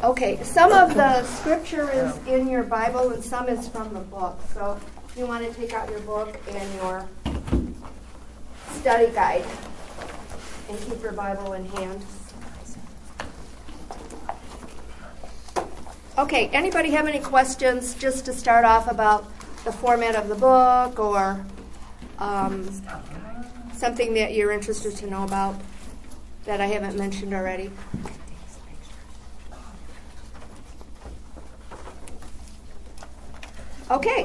Okay, some of the scripture is in your Bible and some is from the book. So if you want to take out your book and your study guide and keep your Bible in hand. Okay, anybody have any questions just to start off about the format of the book or something that you're interested to know about that I haven't mentioned already? Okay.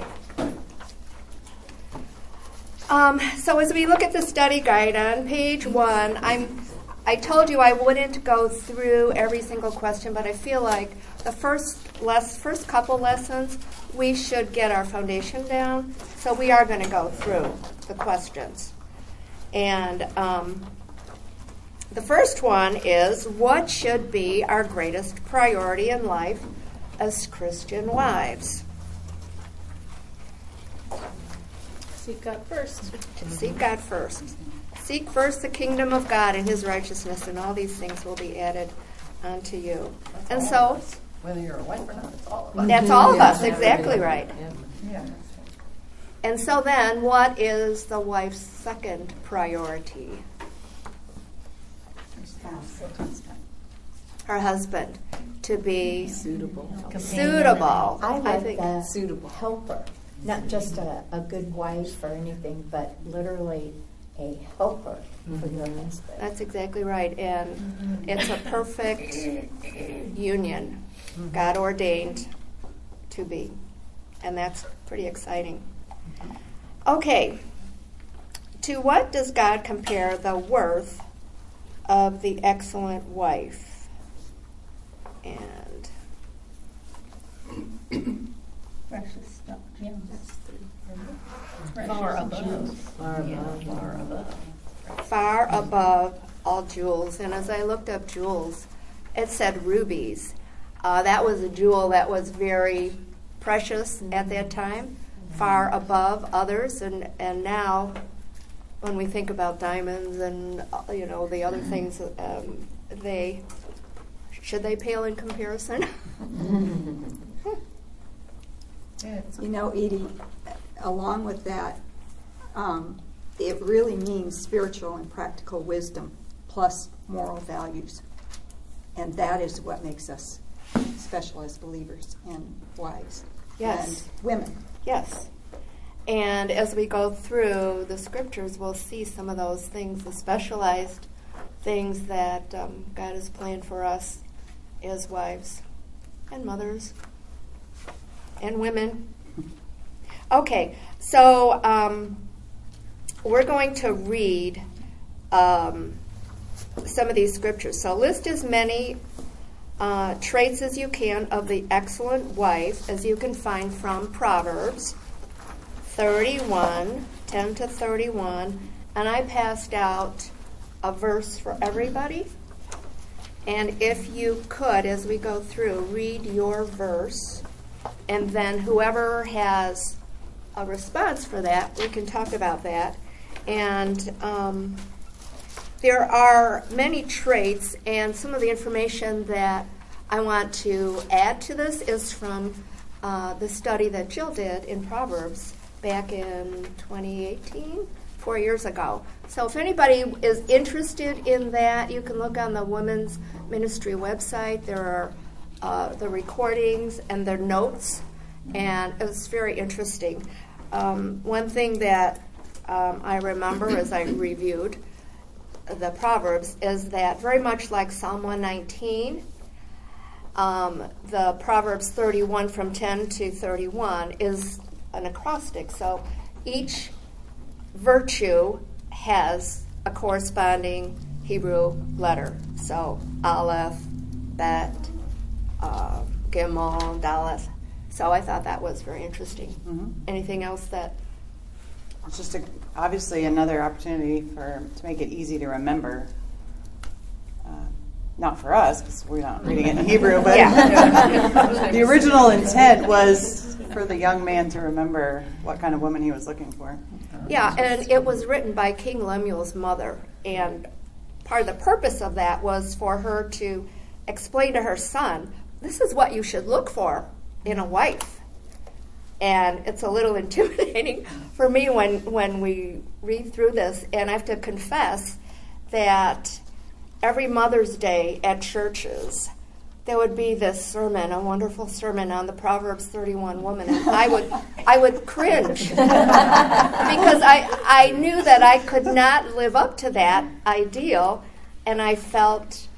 So as we look at the study guide on page 1, I told you I wouldn't go through every single question, but I feel like the first couple lessons we should get our foundation down. So we are going to go through the questions. And the first one is, what should be our greatest priority in life as Christian wives? Seek God first. Seek God first. Seek first the kingdom of God and his righteousness, and all these things will be added unto you. And so, whether you're a wife or not, it's all of us. That's all of us, exactly right. Yeah. And so then, what is the wife's second priority? Her husband. To be Suitable. suitable. I think like the suitable. helper. Not just a good wife or anything, but literally a helper for your husband. that's exactly right. And it's a perfect union. God ordained to be. And that's pretty exciting. Okay. To what does God compare the worth of the excellent wife? And Precious stuff. Yeah. Far above. far above all jewels. And as I looked up jewels, it said rubies. That was a jewel that was very precious at that time, far above others. And now, when we think about diamonds and the other things, should they pale in comparison? Edie, along with that, it really means spiritual and practical wisdom plus moral values. And that is what makes us special as believers and wives Yes. and women. Yes. And as we go through the scriptures, we'll see some of those things, the specialized things that God has planned for us as wives and mothers and women. Okay, so we're going to read some of these scriptures. So list as many traits as you can of the excellent wife as you can find from Proverbs 31, 10 to 31. And I passed out a verse for everybody. And if you could, as we go through, read your verse. And then whoever has a response for that, we can talk about that. And there are many traits, and some of the information that I want to add to this is from the study that Jill did in Proverbs back in 2018, 4 years ago. So if anybody is interested in that, you can look on the Women's Ministry website. There are the recordings and their notes, and it was very interesting. One thing that I remember as I reviewed the Proverbs is that very much like Psalm 119, the Proverbs 31 from 10 to 31 is an acrostic. So each virtue has a corresponding Hebrew letter. So Aleph, Bet, Gimel, Daleth. So I thought that was very interesting. Mm-hmm. Anything else that... It's just obviously another opportunity to make it easy to remember. Not for us, because we're not reading it in Hebrew, but the original intent was for the young man to remember what kind of woman he was looking for. Yeah, and it was written by King Lemuel's mother, and part of the purpose of that was for her to explain to her son this is what you should look for in a wife. And it's a little intimidating for me when we read through this. And I have to confess that every Mother's Day at churches, there would be this sermon, a wonderful sermon on the Proverbs 31 woman, and I would cringe because I knew that I could not live up to that ideal, and I felt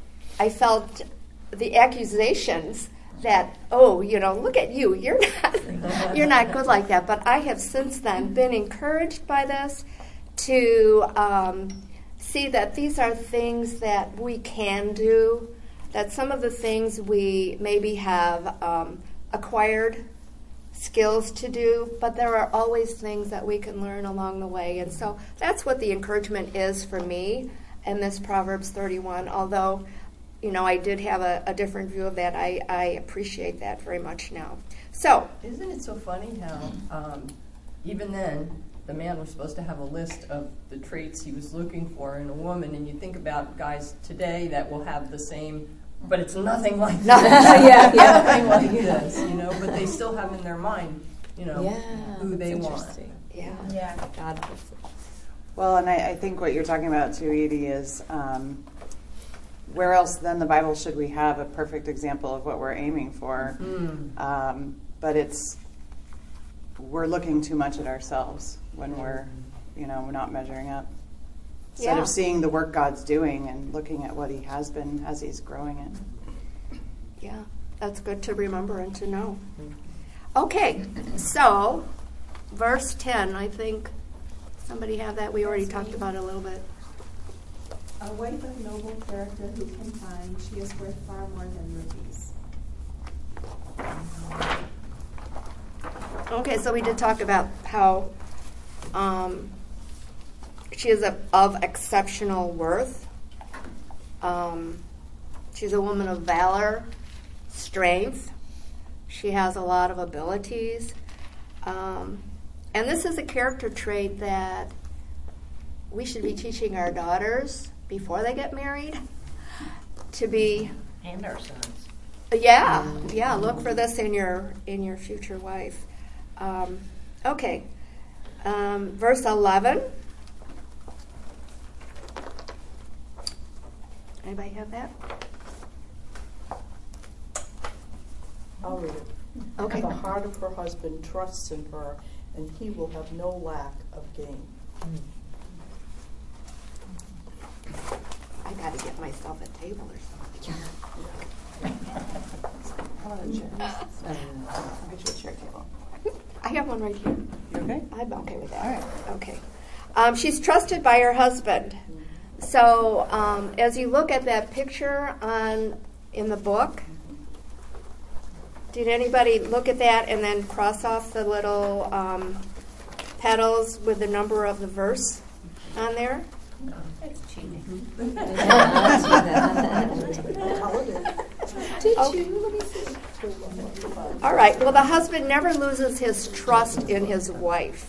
the accusations that, oh, look at you, you're not good like that. But I have since then been encouraged by this to see that these are things that we can do, that some of the things we maybe have acquired skills to do, but there are always things that we can learn along the way. And so that's what the encouragement is for me in this Proverbs 31, although I did have a different view of that. I appreciate that very much now. So, isn't it so funny how even then the man was supposed to have a list of the traits he was looking for in a woman, and you think about guys today that will have the same, but it's nothing like that. Nothing like this, but they still have in their mind, who they want. Yeah. God. Well, and I think what you're talking about too, Edie, is where else than the Bible should we have a perfect example of what we're aiming for? But we're looking too much at ourselves when we're not measuring up. Instead of seeing the work God's doing and looking at what he has been as he's growing it. Yeah, that's good to remember and to know. Okay, so verse 10, I think somebody have that. We already talked about it a little bit. A wife of noble character who can find, she is worth far more than rubies. Okay, so we did talk about how she is of exceptional worth. She's a woman of valor, strength. She has a lot of abilities. And this is a character trait that we should be teaching our daughters before they get married to be. And our sons. Yeah. Look for this in your future wife. Okay. Verse 11. Anybody have that? I'll read it. Okay. The heart of her husband trusts in her, and he will have no lack of gain. I got to get myself a table or something. Come on, a chair. I'll get you a chair table. I have one right here. You okay? I'm okay with that. All right. Okay. She's trusted by her husband. So as you look at that picture in the book, did anybody look at that and then cross off the little petals with the number of the verse on there? That's cheating. All right. Well, the husband never loses his trust in his wife.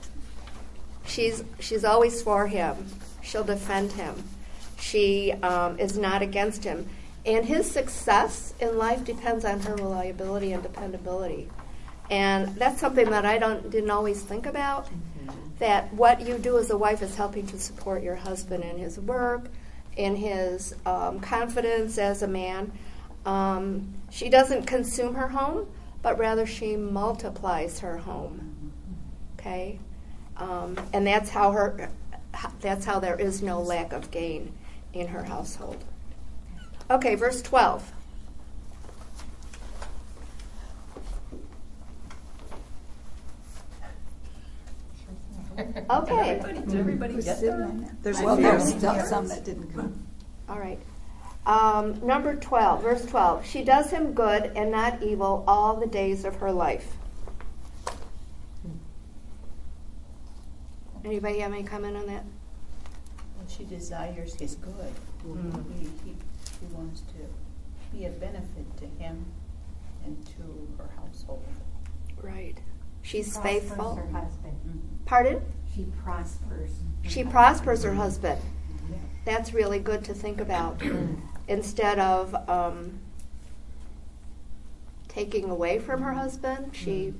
She's always for him. She'll defend him. She is not against him. And his success in life depends on her reliability and dependability. And that's something that I didn't always think about, that what you do as a wife is helping to support your husband in his work, in his confidence as a man. She doesn't consume her home, but rather she multiplies her home. Okay? And that's how there is no lack of gain in her household. Okay, verse 12. Okay. Did everybody get there? There's Some that didn't come. All right. Number 12, verse 12. She does him good and not evil all the days of her life. Anybody have any comment on that? And she desires his good. He wants to be a benefit to him and to her household. Right. She's faithful. Her husband. Pardon? She prospers. She prospers her husband. That's really good to think about. Instead of taking away from her husband. She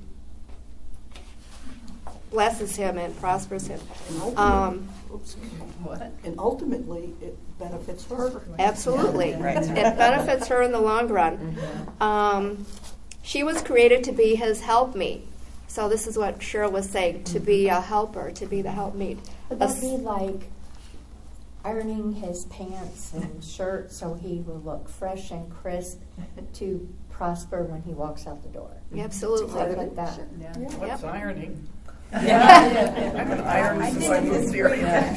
blesses him and prospers him. What? And ultimately, it benefits her. Absolutely. Right. It benefits her in the long run. She was created to be his helpmeet. So this is what Cheryl was saying, to be a helper, to be the helpmeet. Would that be like ironing his pants and shirt so he will look fresh and crisp to prosper when he walks out the door? Absolutely. Something like that. Yeah. What's ironing? Yeah. I'm an iron since I moved here.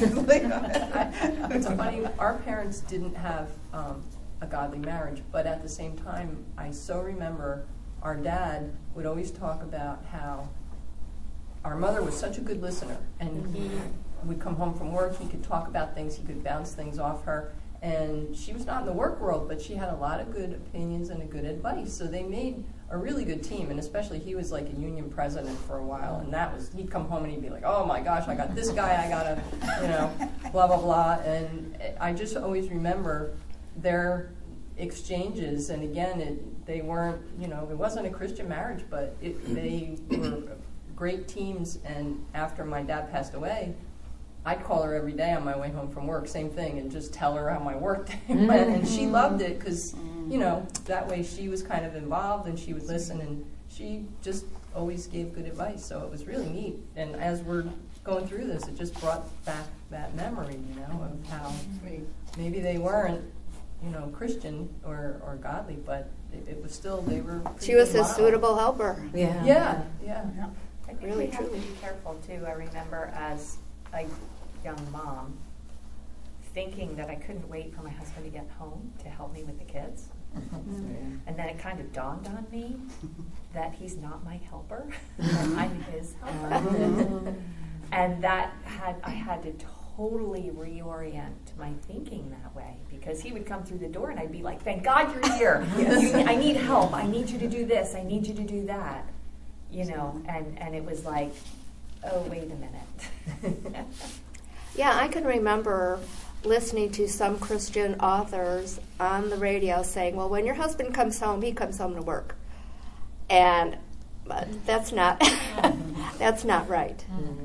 It's funny, our parents didn't have a godly marriage, but at the same time, I so remember our dad would always talk about how our mother was such a good listener, and he would come home from work, he could talk about things, he could bounce things off her, and she was not in the work world, but she had a lot of good opinions and a good advice, so they made a really good team, and especially he was like a union president for a while, and that was, he'd come home and he'd be like, oh my gosh, I got this guy, I got a, blah, blah, blah, and I just always remember their exchanges, and again, they weren't, it wasn't a Christian marriage, but they were great teams, and after my dad passed away, I'd call her every day on my way home from work, same thing, and just tell her how my work day went, and she loved it, because, that way she was kind of involved, and she would listen, and she just always gave good advice, so it was really neat, and as we're going through this, it just brought back that memory, of how maybe they weren't, Christian or godly, but it was still, they were She was his model. suitable helper. Yeah. I think Really, we have truly. to be careful too. I remember as a young mom thinking that I couldn't wait for my husband to get home to help me with the kids. And then it kind of dawned on me that he's not my helper, that I'm his helper. And I had to totally reorient my thinking that way, because he would come through the door and I'd be like, thank God you're here. I need help. I need you to do this. I need you to do that. And it was like, oh, wait a minute. Yeah, I can remember listening to some Christian authors on the radio saying, well, when your husband comes home, he comes home to work. And that's not that's not right.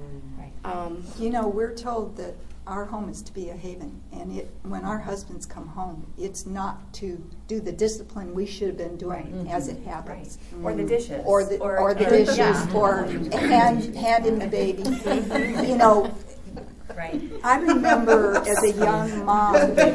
We're told that our home is to be a haven, and when our husbands come home, it's not to do the discipline we should have been doing as it happens. Right. Or the dishes. Or the dishes, Yeah. or hand in the baby. Right. I remember as a young mom,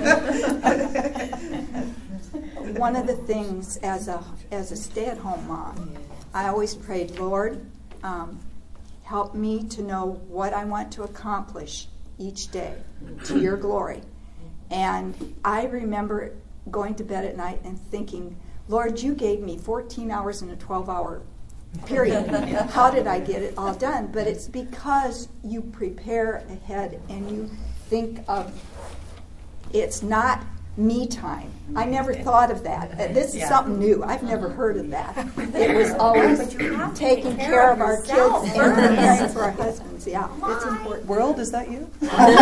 one of the things as a stay-at-home mom, I always prayed, Lord, help me to know what I want to accomplish each day to your glory. And I remember going to bed at night and thinking, Lord, you gave me 14 hours in a 12-hour period. How did I get it all done? But it's because you prepare ahead and you think of, it's not me time. I never thought of that. This is something new. I've never heard of that. It was always But you have to taking take care of our yourself kids and caring for our husbands. Yeah, it's important. World, is that you?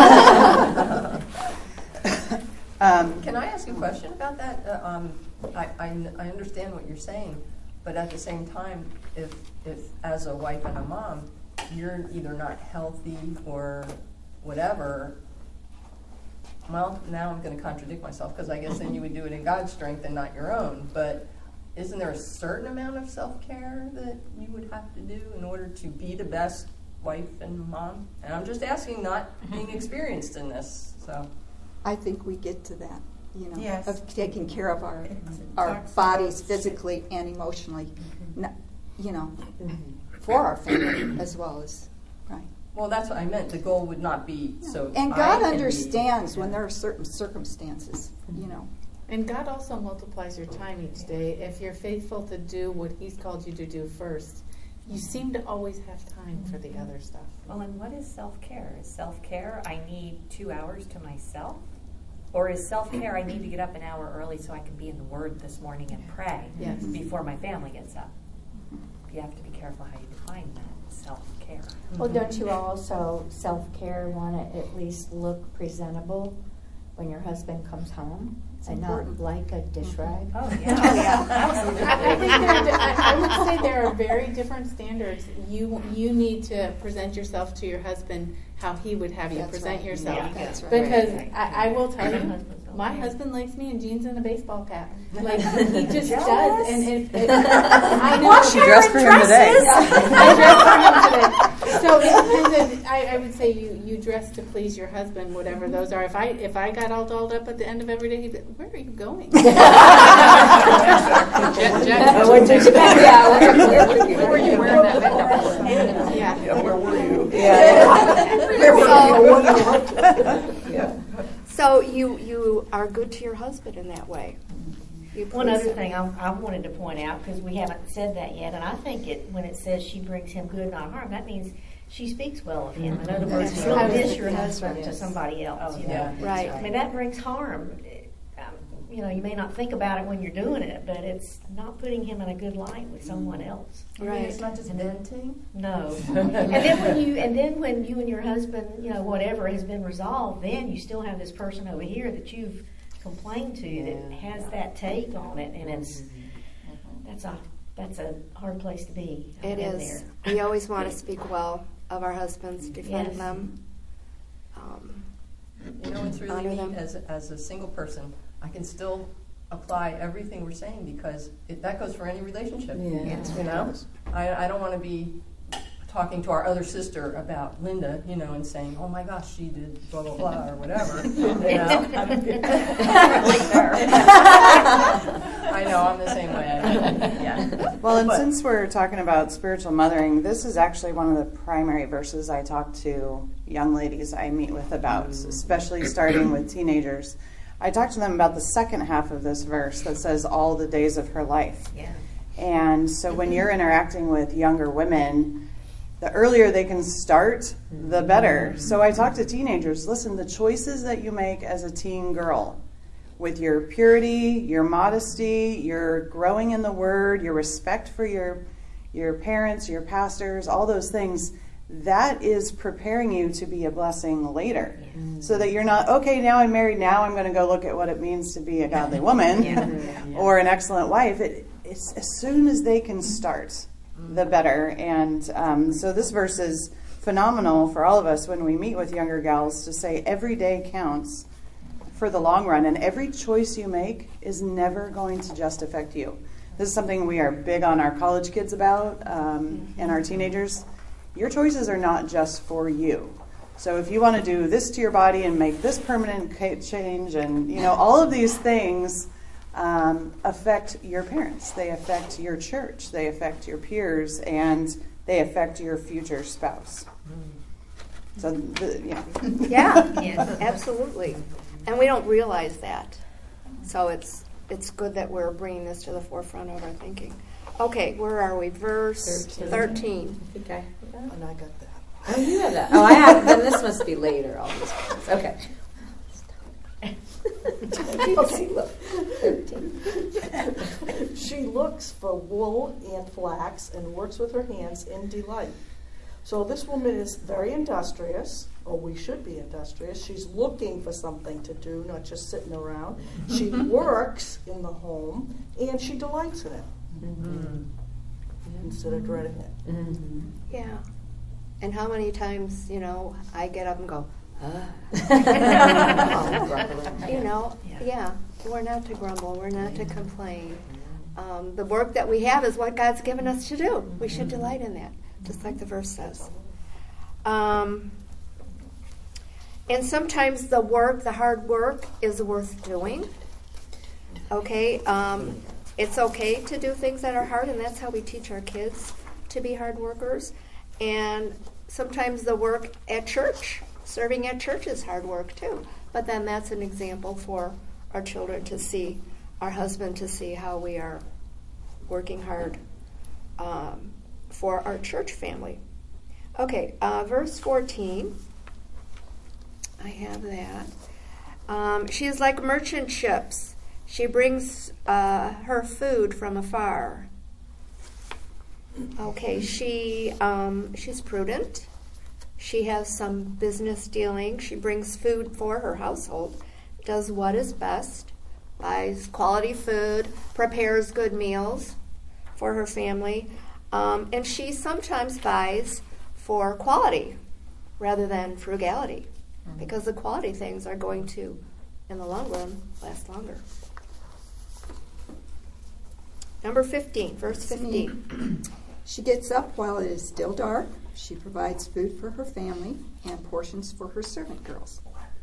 Can I ask a question about that? I understand what you're saying, but at the same time, if as a wife and a mom, you're either not healthy or whatever, well, now I'm going to contradict myself, because I guess then you would do it in God's strength and not your own. But isn't there a certain amount of self-care that you would have to do in order to be the best wife and mom? And I'm just asking, not being experienced in this. So I think we get to that, Yes. of taking care of our talks bodies about- physically and emotionally, for our family as well as, right. well, that's what I meant. The goal would not be so. And I God can be- understands when there are certain circumstances, And God also multiplies your time each day. If you're faithful to do what He's called you to do first, you seem to always have time for the other stuff. Well, and what is self-care? Is self-care I need 2 hours to myself? Or is self-care I need to get up an hour early so I can be in the Word this morning and pray Yes. before my family gets up? You have to be careful how you define that, self-care. Well, don't you also, self-care, want to at least look presentable when your husband comes home? And not important. like a dish rag? Oh, yeah. I would say there are very different standards. You need to present yourself to your husband how he would have you That's present right. yourself. Yeah, that's right. Because Right. I will tell you, my husband likes me in jeans and a baseball cap. Like he just does, and I know She dressed for him today. I dressed for him today. So it depends. I would say you dress to please your husband, whatever those are. If I got all dolled up at the end of every day, he'd be, "Where are you going?" Yeah, where were you wearing that makeup? Yeah. Where were you? So you are good to your husband in that way. You One please other him. thing I wanted to point out, because we haven't said that yet, and I think when it says she brings him good, not harm, that means she speaks well of him. In other words, That's you don't right. diss your That's husband right. to somebody else. You know? Yeah. Right. I mean, that brings harm. You know, you may not think about it when you're doing it, but it's not putting him in a good light with someone else. Right. It's not just venting. No. and then when you and your husband, you know, whatever has been resolved, then you still have this person over here that you've complained to that has that take on it, and that's a hard place to be. I've It been is. there. We always want to speak well of our husbands, defend Yes. them. You know, it's really Honor neat them. as a single person. I can still apply everything we're saying because that goes for any relationship. Yes. You know, I don't want to be talking to our other sister about Linda, you know, and saying, "Oh my gosh, she did blah blah blah" or whatever. You know? I know, I'm the same way. Yeah. Well, and But- since we're talking about spiritual mothering, this is actually one of the primary verses I talk to young ladies I meet with about, especially starting with teenagers. I talk to them about the second half of this verse that says, all the days of her life. Yeah. And so when you're interacting with younger women, the earlier they can start, the better. So I talk to teenagers, listen, the choices that you make as a teen girl, with your purity, your modesty, your growing in the Word, your respect for your parents, your pastors, all those things, that is preparing you to be a blessing later. So that you're not, okay, now I'm married, now I'm going to go look at what it means to be a godly woman or an excellent wife. It's as soon as they can start, the better. And so this verse is phenomenal for all of us when we meet with younger gals to say every day counts for the long run, and every choice you make is never going to just affect you. This is something we are big on our college kids about and our teenagers. Your choices are not just for you. So if you want to do this to your body and make this permanent change, and you know, all of these things affect your parents. They affect your church. They affect your peers, and they affect your future spouse. So, Yeah, Yes. absolutely. And we don't realize that. So it's good that we're bringing this to the forefront of our thinking. Okay, where are we? Verse 13. Okay. And I got that. Oh, you have that. Oh, I have. Then this must be later. All these points. Okay. Okay, look. 13. She looks for wool and flax and works with her hands in delight. So this woman is very industrious, or we should be industrious. She's looking for something to do, not just sitting around. She works in the home, and she delights in it instead of dreading it. Yeah. And how many times, you know, I get up and go, you know, yeah, we're not to grumble, we're not to complain. The work that we have is what God's given us to do. We should delight in that, just like the verse says. And sometimes the hard work is worth doing. Okay? It's okay to do things that are hard, and that's how we teach our kids to be hard workers. And sometimes the work at church, serving at church, is hard work too. But then that's an example for our children to see, our husband to see how we are working hard for our church family. Okay, verse 14. I have that. She is like merchant ships. She brings her food from afar. Okay, she's prudent. She has some business dealing. She brings food for her household, does what is best, buys quality food, prepares good meals. for her family. And she sometimes buys for quality rather than frugality, because the quality things are going to, in the long run, last longer. Number 15, verse 15. She gets up while it is still dark. She provides food for her family and portions for her servant girls.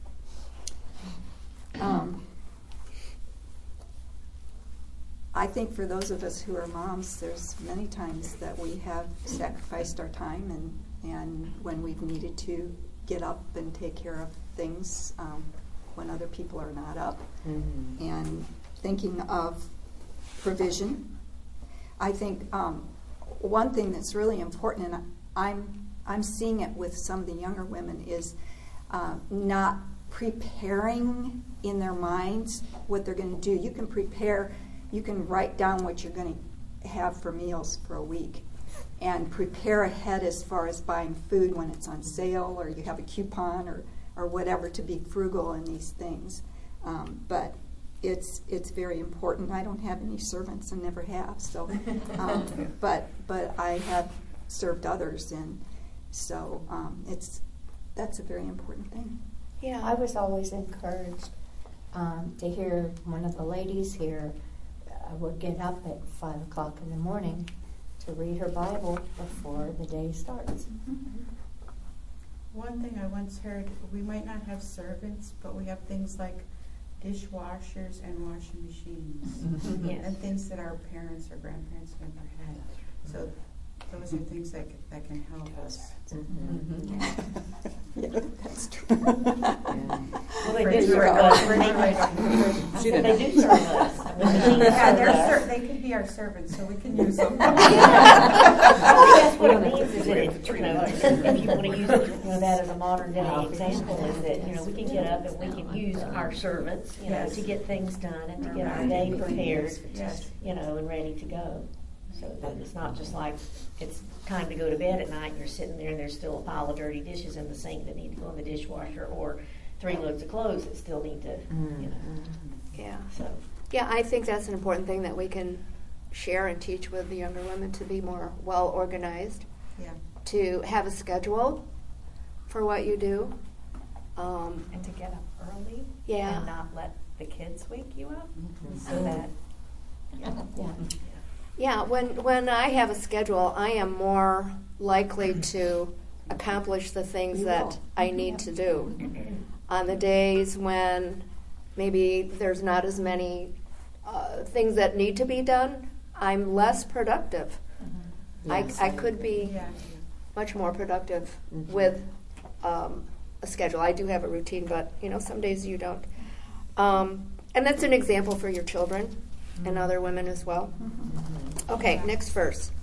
I think for those of us who are moms, there's many times that we have sacrificed our time and when we've needed to get up and take care of things when other people are not up. And thinking of provision. I think one thing that's really important, and I'm seeing it with some of the younger women, is not preparing in their minds what they're going to do. You can prepare, you can write down what you're going to have for meals for a week and prepare ahead as far as buying food when it's on sale or you have a coupon or whatever, to be frugal in these things. But it's very important. I don't have any servants and never have, so but I have served others, and so that's a very important thing. Yeah, I was always encouraged to hear one of the ladies here would get up at 5 o'clock in the morning to read her Bible before the day starts. One thing I once heard, we might not have servants, but we have things like dishwashers and washing machines, Yes. and things that our parents or grandparents never had. So those are things that can help us. Yeah, that's true. Well, they do serve us. They do serve us. Yeah, they could be our servants, so we can use them. That's what it means, is that it's, if you want to use it, that as a modern day example, is that, we can get up and we can use our servants, to get things done and to get our day prepared, and ready to go. So that it's not just like it's time to go to bed at night and you're sitting there and there's still a pile of dirty dishes in the sink that need to go in the dishwasher, or 3 loads of clothes that still need to, yeah. So. Yeah, I think that's an important thing that we can share and teach with the younger women, to be more well organized, to have a schedule for what you do, And to get up early. Yeah. And not let the kids wake you up. So that. Yeah, when I have a schedule, I am more likely to accomplish the things that I need to do. On the days when maybe there's not as many things that need to be done, I'm less productive. I could be much more productive with a schedule. I do have a routine, but some days you don't. And that's an example for your children and other women as well. Okay, next verse.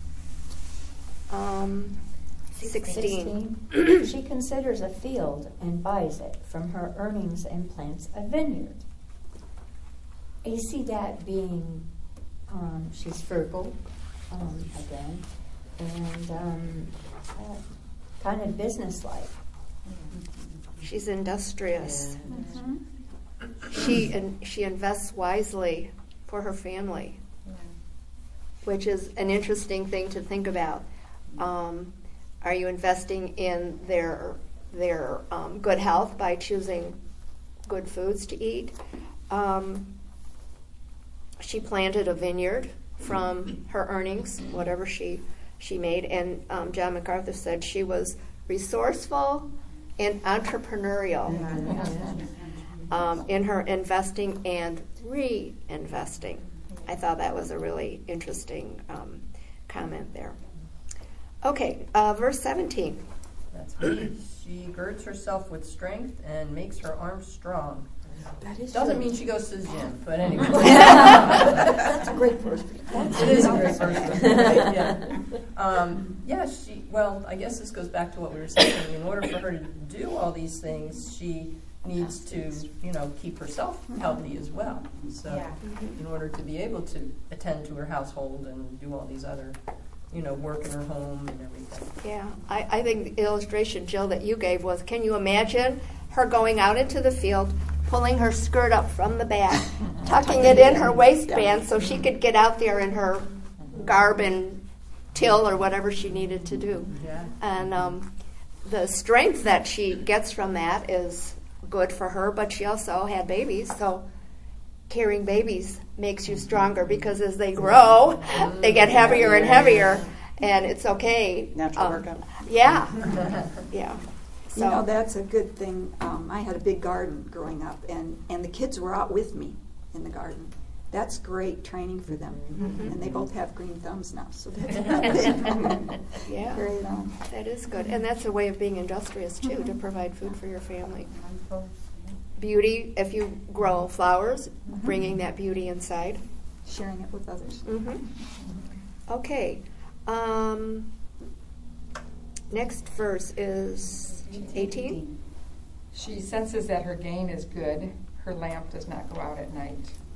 16. She considers a field and buys it. From her earnings and plants a vineyard. You see that being, she's frugal, again, and kind of businesslike. She's industrious. She invests wisely for her family, which is an interesting thing to think about. Are you investing in their good health by choosing good foods to eat? She planted a vineyard from her earnings, whatever she made, and John MacArthur said she was resourceful and entrepreneurial in her investing and reinvesting. I thought that was a really interesting comment there. Okay, verse 17. That's me. She girds herself with strength and makes her arms strong. That is Doesn't true. mean she goes to the gym, but anyway. That's a great verse. It is a great verse. Well, I guess this goes back to what we were saying. In order for her to do all these things, she needs to, keep herself healthy as well. So in order to be able to attend to her household and do all these other, work in her home and everything. Yeah, I think the illustration, Jill, that you gave was, can you imagine her going out into the field, pulling her skirt up from the back, tucking it in her waistband so she could get out there in her garb and till or whatever she needed to do. Yeah. And the strength that she gets from that is good for her, but she also had babies, so carrying babies makes you stronger because as they grow, they get heavier and heavier, and it's okay. Natural workout. Yeah. Yeah. You know, that's a good thing. I had a big garden growing up, and the kids were out with me in the garden. That's great training for them. And they both have green thumbs now, so that's good. Yeah. Carry it on. That is good. And that's a way of being industrious, too, to provide food for your family. Beauty, if you grow flowers, bringing that beauty inside. Sharing it with others. Okay. Next verse is 18. She senses that her gain is good. Her lamp does not go out at night.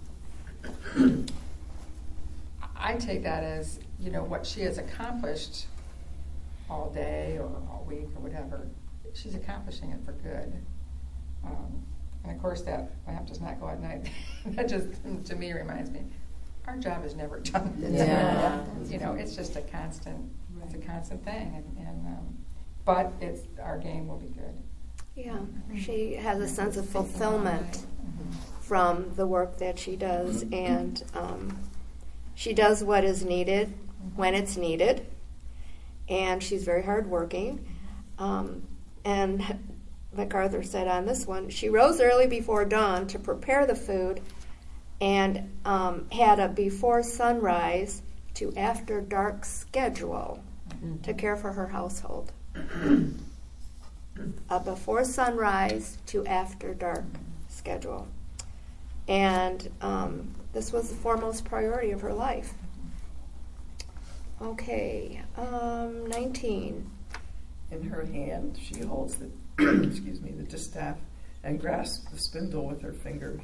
I take that as, what she has accomplished all day or all week or whatever. She's accomplishing it for good. And of course, that lamp does not go at night. That just, to me, reminds me, our job is never done. Yeah. It's just a constant. It's a constant thing, but our gain will be good. Yeah. She has a sense of fulfillment from the work that she does, and she does what is needed when it's needed, and she's very hardworking. And MacArthur said on this one, she rose early before dawn to prepare the food and had a before sunrise to after dark schedule to care for her household. A before sunrise to after dark schedule. And this was the foremost priority of her life. Okay, 19. In her hand, she holds the the distaff and grasps the spindle with her fingers.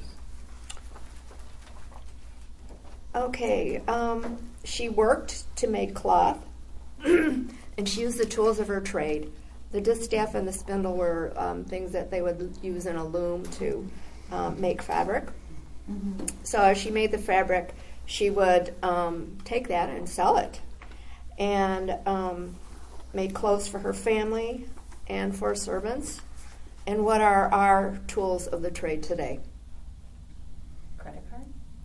Okay, she worked to make cloth, and she used the tools of her trade. The distaff and the spindle were things that they would use in a loom to make fabric. So as she made the fabric, she would take that and sell it, and made clothes for her family and for servants. And what are our tools of the trade today? Credit card?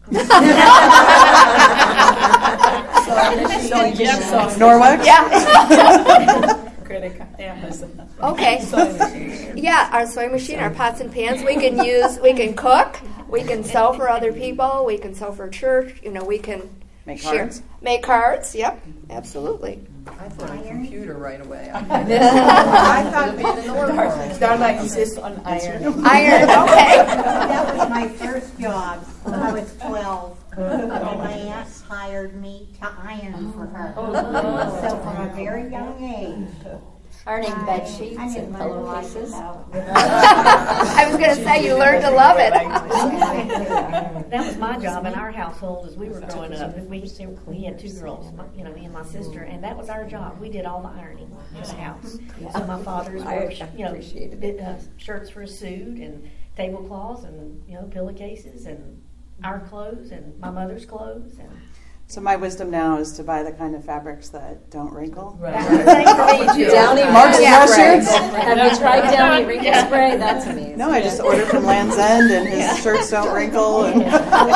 Norwex? Yeah. Credit card, Amazon. Okay. Yeah, our sewing machine, our pots and pans, we can cook, we can sew for other people, we can sew for church, we can Make share. cards? Make cards, yep, absolutely. I thought a computer right away. I thought Darla insists on iron. Iron, okay. That was my first job when I was 12. My aunt hired me to iron for her. So from a very young age. Ironing bed sheets I didn't and learn to like pillowcases. it. I was going to say, you learned to love it. That was my job in our household as we were growing up. We had two girls, me and my sister, and that was our job. We did all the ironing in the house. So my father's wore, shirts for a suit and tablecloths and pillowcases and our clothes and my mother's clothes and. So my wisdom now is to buy the kind of fabrics that don't wrinkle. That's the same for me too. Downy Mark's wrinkle spray. shirts. Have you tried Downy wrinkle spray? That's amazing. No, I just order from Land's End, and his shirts don't wrinkle. And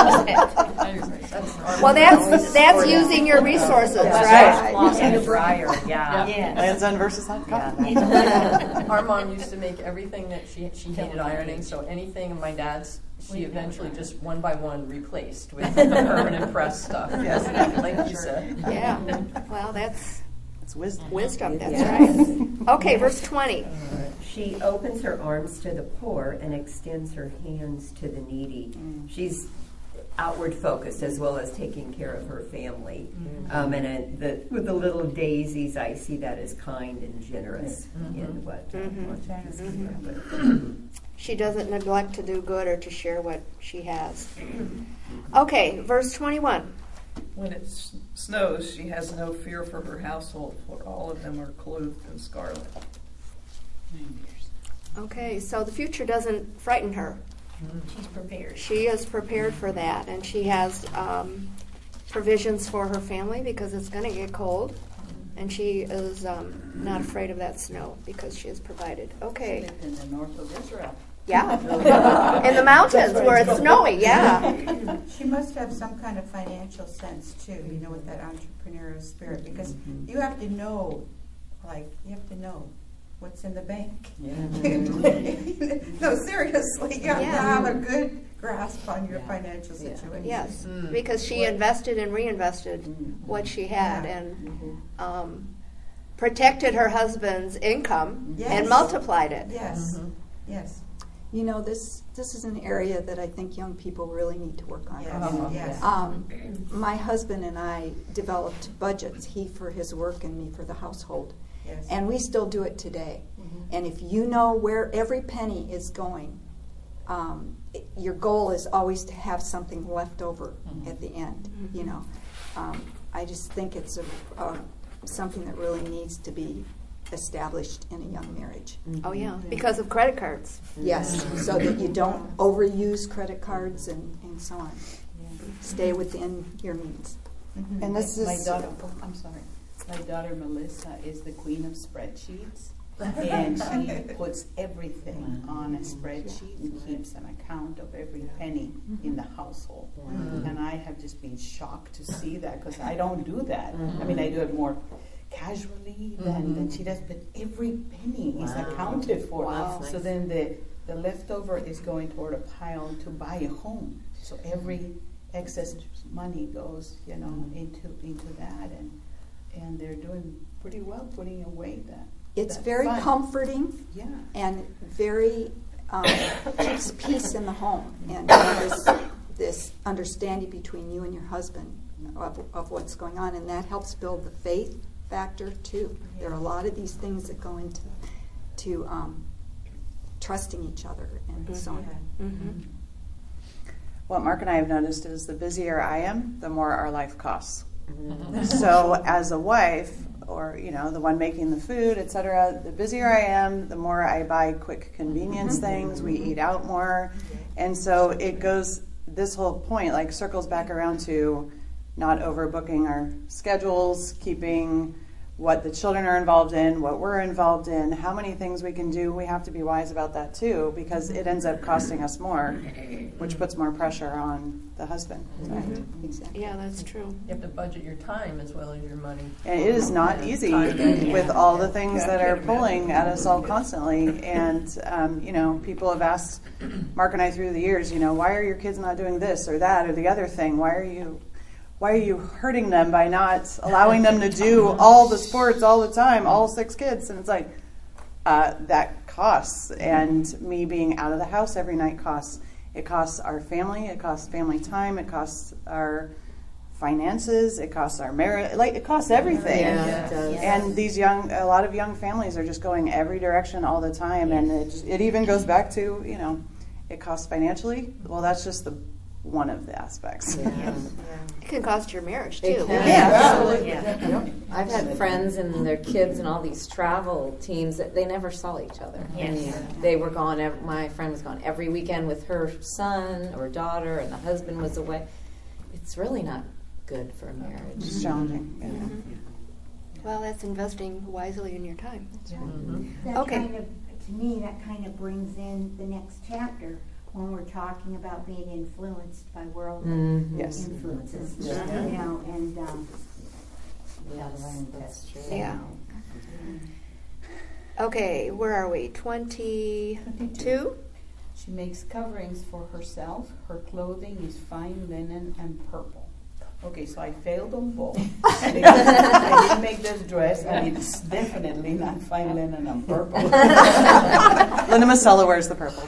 Well, that's using your resources, right? And a dryer, yeah. Yes. Land's End versus Hot Cotton. Our mom used to make everything that she hated ironing, so anything of my dad's, she eventually just one by one replaced with permanent press stuff. Yes. Like you said. Yeah. Well, that's It's wisdom. wisdom, that's right. Okay, verse 20. She opens her arms to the poor and extends her hands to the needy. She's outward focused as well as taking care of her family. With the little daisies, I see that as kind and generous in what she's doing with. She doesn't neglect to do good or to share what she has. Okay, verse 21. When it snows, she has no fear for her household, for all of them are clothed in scarlet. Okay, so the future doesn't frighten her. She's prepared. She is prepared for that, and she has provisions for her family because it's going to get cold. And she is not afraid of that snow because she has provided. Okay. She lived in the north of Israel. Yeah. In the mountains where it's snowy, yeah. She must have some kind of financial sense too, you know, with that entrepreneurial spirit, because you have to know, what's in the bank. Yeah. No, seriously, you have to have a good grasp on your financial situation. Yes, because she invested and reinvested what she had and protected her husband's income and multiplied it. Yes, yes. You know, this is an area that I think young people really need to work on. Yes. My husband and I developed budgets, he for his work and me for the household. Yes. And we still do it today. And if you know where every penny is going, your goal is always to have something left over at the end. You know, I just think it's something that really needs to be established in a young marriage. Oh yeah, because of credit cards. Yes, so that you don't overuse credit cards and so on. Stay within your means. And this is my daughter. I'm sorry. My daughter Melissa is the queen of spreadsheets, and she puts everything on a spreadsheet and keeps an account of every penny in the household. And I have just been shocked to see that because I don't do that. I mean, I do it more casually than she does, but every penny is accounted for. Wow. So then the leftover is going toward a pile to buy a home. So every excess money goes, you know, into that, and they're doing pretty well putting away that. It's that very fund. comforting Yeah. and very keeps peace in the home and this understanding between you and your husband of what's going on, and that helps build the faith factor too. There are a lot of these things that go into trusting each other and so on. What Mark and I have noticed is the busier I am, the more our life costs. So as a wife, or you know, the one making the food, etc., the busier I am, the more I buy quick convenience things. We eat out more, and so it goes. This whole point like circles back around to not overbooking our schedules, keeping what the children are involved in, what we're involved in, how many things we can do. We have to be wise about that too, because it ends up costing us more, which puts more pressure on the husband. Right? Exactly. Yeah, that's true. You have to budget your time as well as your money. And it is not easy with all the things that are pulling at us all constantly. And, you know, people have asked Mark and I through the years, you know, why are your kids not doing this or that or the other thing? Why are you hurting them by not allowing them to do all the sports all the time, all 6 kids? And it's like, that costs. And me being out of the house every night costs. It costs our family. It costs family time. It costs our finances. It costs our marriage. Like, it costs everything. Yeah, it does. And a lot of young families are just going every direction all the time. And it even goes back to, you know, it costs financially. Well, that's just one of the aspects. It can cost your marriage It too. can, absolutely. I've had friends and their kids and all these travel teams that they never saw each other. I mean, they were gone. My friend was gone every weekend with her son or daughter, and the husband was away. It's really not good for a marriage. It's challenging. Well, that's investing wisely in your time. That Okay. kind of, to me, that kind of brings in the next chapter when we're talking about being influenced by worldly Yes. influences. Yeah. You know, and That's true. Yeah. Okay, where are we? 22? She makes coverings for herself. Her clothing is fine linen and purple. Okay, so I failed on both. I didn't make this dress, and it's definitely not fine linen and purple. Linda Masella wears the purple.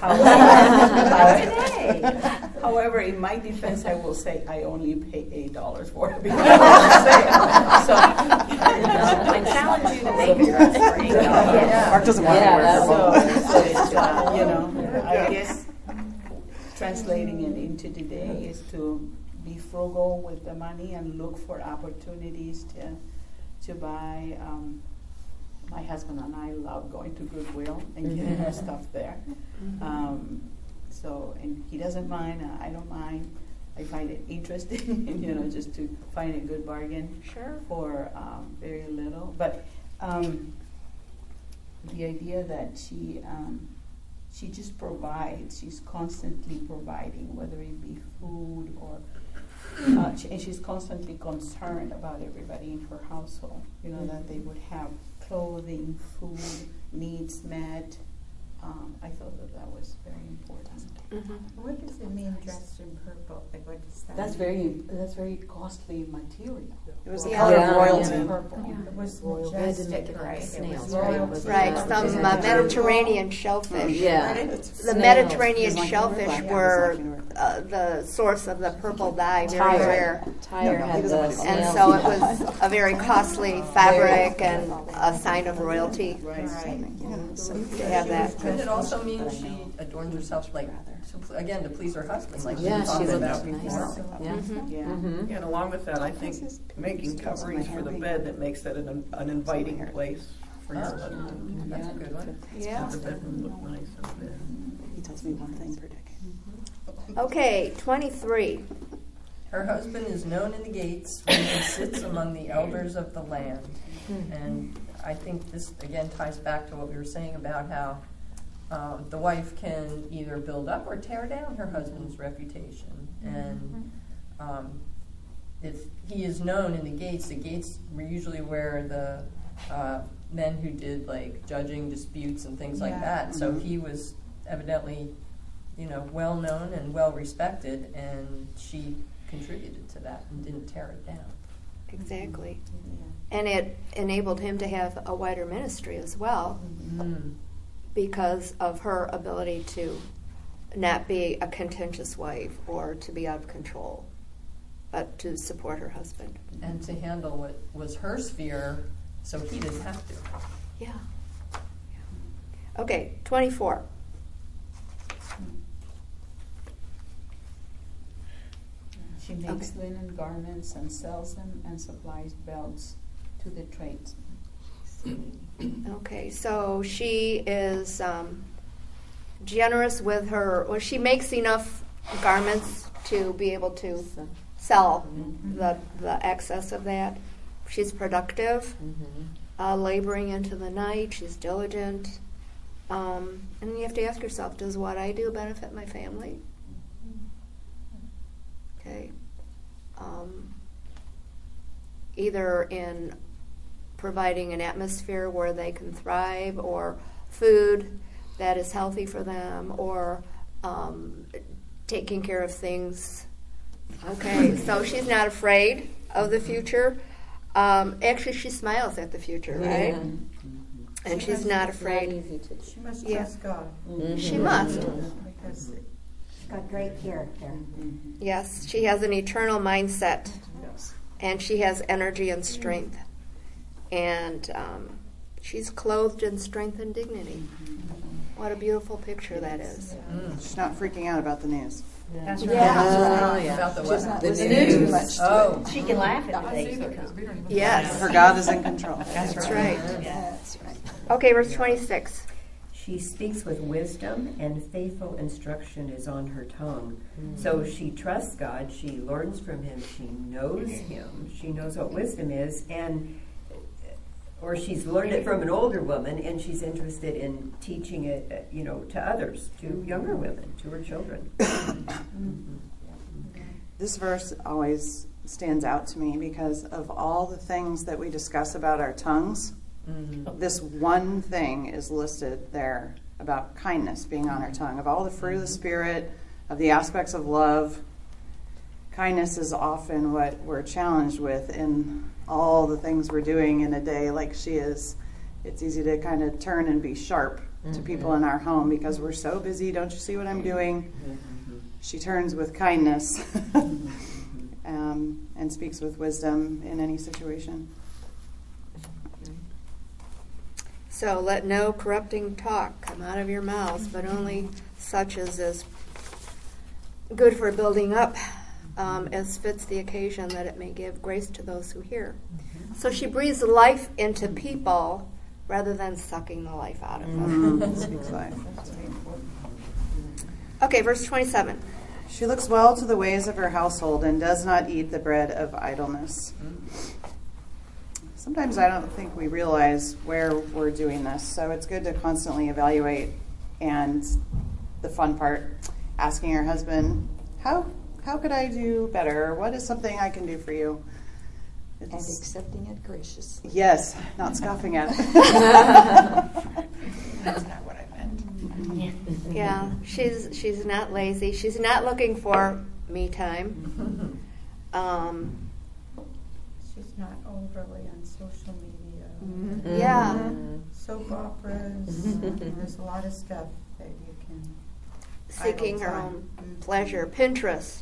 However, in my defense, I will say I only pay $8 for it because it's sale. So I challenge you to make a dress for $8. Mark doesn't want to wear purple. So it's, you know, I guess translating it into today is to be frugal with the money and look for opportunities to buy. My husband and I love going to Goodwill and getting our stuff there. So, and he doesn't mind, I don't mind. I find it interesting, just to find a good bargain Sure. for very little. But the idea that she just provides, she's constantly providing, whether it be food or, and she's constantly concerned about everybody in her household, that they would have clothing, food, needs met. I thought that was very important. Mm-hmm. What does it mean dressed in purple? Like, what does that That's mean? very costly material. It was the Yeah. color Yeah. of royalty. It was majestic, right? It was Snails, royalty. Right, some Isn't it Mediterranean shellfish. Yeah. The Snails. Mediterranean It's like shellfish black- were yeah, it's the source of the purple dye, very Tyre. rare. Tyre No, he had doesn't the want to do And snails. so it was a very costly fabric and a sign of royalty Right. to have that. Couldn't it also mean she adorns herself, like, again, to please her husband, like Yeah, we talked she about looked before? nice. Yeah. Yeah. Mm-hmm. And along with that, I think making coverings for the bed that makes that an inviting place for your husband. That's a good one. Yeah. The bedroom look nice in bed. He tells me one thing per decade. Okay, 23. Her husband is known in the gates when he sits among the elders of the land. And I think this, again, ties back to what we were saying about how the wife can either build up or tear down her husband's reputation. And if he is known in the gates were usually where the men who did, like, judging disputes and things like that. So he was evidently, well known and well respected, and she contributed to that and didn't tear it down. Exactly. And it enabled him to have a wider ministry as well because of her ability to not be a contentious wife or to be out of control, but to support her husband. And to handle what was her sphere so he didn't have to. Yeah. Okay, 24. She makes linen garments and sells them and supplies belts to the trades. Okay, so she is generous with her, well, she makes enough garments to be able to sell the excess of that. She's productive, laboring into the night, she's diligent. And you have to ask yourself, does what I do benefit my family? Okay. Either in providing an atmosphere where they can thrive, or food that is healthy for them, or taking care of things. Okay, so she's not afraid of the future. Actually, she smiles at the future, right? And she's not afraid. She must Yeah. trust God. She must. Because she's got great character. Yes, she has an eternal mindset, and she has energy and strength. And she's clothed in strength and dignity. What a beautiful picture that is. She's not freaking out about the news. That's right. Yeah. Yeah. About the She's what? not The listening news. too much to She can laugh at the Us things either, that 'cause come. we don't even. Yes. Her God is in control. That's right. That's right. Okay, verse 26. She speaks with wisdom, and faithful instruction is on her tongue. So she trusts God, she learns from him, she knows him, she knows what wisdom is, or she's learned it from an older woman, and she's interested in teaching it, to others, to younger women, to her children. This verse always stands out to me because of all the things that we discuss about our tongues. This one thing is listed there about kindness being on our tongue. Of all the fruit of the Spirit, of the aspects of love, kindness is often what we're challenged with in all the things we're doing in a day like she is. It's easy to kind of turn and be sharp to people in our home because we're so busy. Don't you see what I'm doing? She turns with kindness and speaks with wisdom in any situation. So let no corrupting talk come out of your mouths, but only such as is good for building up, as fits the occasion, that it may give grace to those who hear. So she breathes life into people rather than sucking the life out of them. Speaks life. Okay, verse 27. She looks well to the ways of her household and does not eat the bread of idleness. Sometimes I don't think we realize where we're doing this, so it's good to constantly evaluate. And the fun part, asking your husband, how could I do better? What is something I can do for you? And accepting it graciously. Yes, not scoffing at it. That's not what I meant. Yeah, she's not lazy. She's not looking for me time. She's not overly on social media. Yeah. Soap operas. There's a lot of stuff that you can. Seeking her own pleasure. Pinterest.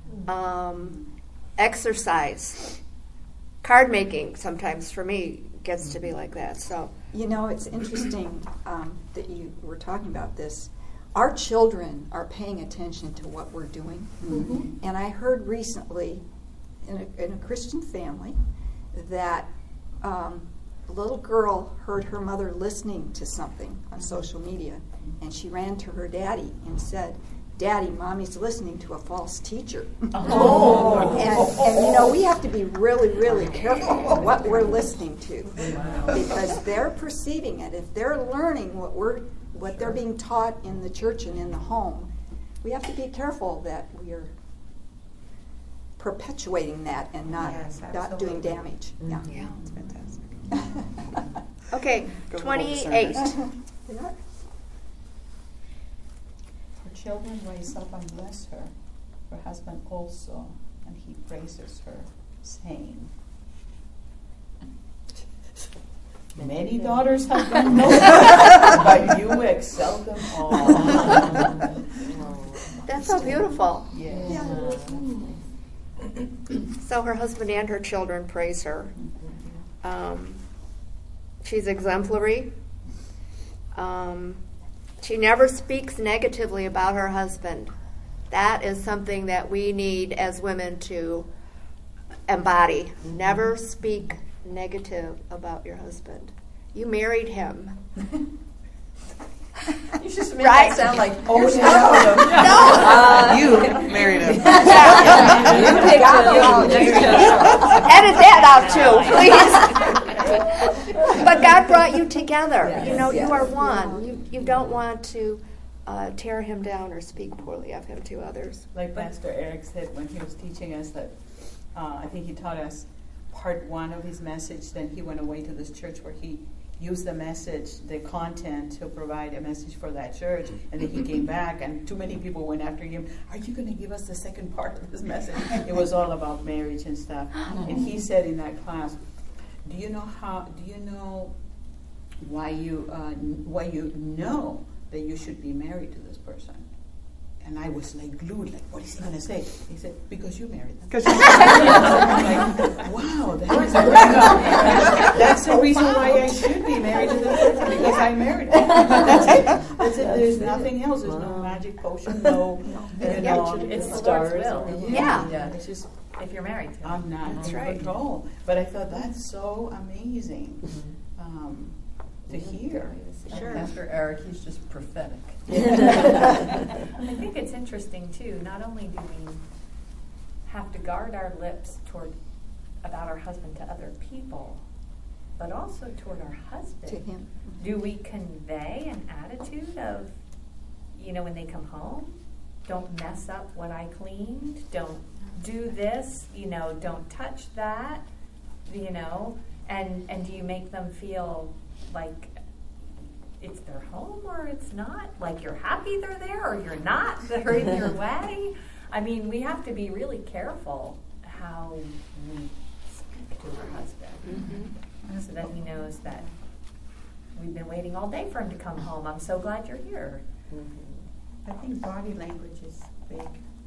Exercise. Card making sometimes for me gets to be like that. So You know, it's interesting that you were talking about this. Our children are paying attention to what we're doing. And I heard recently in a Christian family that a little girl heard her mother listening to something on social media, and she ran to her daddy and said, "Daddy, Mommy's listening to a false teacher." And you know, we have to be really, really careful what we're listening to, because they're perceiving it. If they're learning what they're being taught in the church and in the home, we have to be careful that we are perpetuating that and not doing damage. Yeah. It's fantastic. okay, Go 28. Her children raise up and bless her. Her husband also, and he praises her, saying, "Many daughters have been noted, but you excel them all." That's so beautiful. Yeah. So her husband and her children praise her. She's exemplary. She never speaks negatively about her husband. That is something that we need as women to embody. Never speak negative about your husband. You married him. You should make Right? that sound like, No. You married him. Edit that out too, please. But God brought you together. Yes. You know, you Yes. are one. You don't want to tear him down or speak poorly of him to others. Like Pastor Eric said when he was teaching us that, I think he taught us part one of his message, then he went away to this church where he used the message, the content, to provide a message for that church, and then he came back and too many people went after him. Are you going to give us the second part of this message? It was all about marriage and stuff. And he said in that class, do you know why you know that you should be married to this person? And I was like glued, like, what is he going to say? He said, because you married them. I'm like, wow, that's the reason why I should be married to this person, because I married them. That's it. There's nothing else. There's no magic potion, no. It's the Lord's will. Yeah. It's just, If you're married to him. I'm not That's in right. control. But I thought that's so amazing to hear. Sure. Pastor Eric, he's just prophetic. I think it's interesting too. Not only do we have to guard our lips about our husband to other people, but also toward our husband. To him. Do we convey an attitude of, when they come home, don't mess up what I cleaned, don't do this, don't touch that, and do you make them feel like it's their home or it's not? Like you're happy they're there or you're not, they're in your way? I mean, we have to be really careful how we speak to our husband, so that he knows that we've been waiting all day for him to come home. I'm so glad you're here. I think body language is big.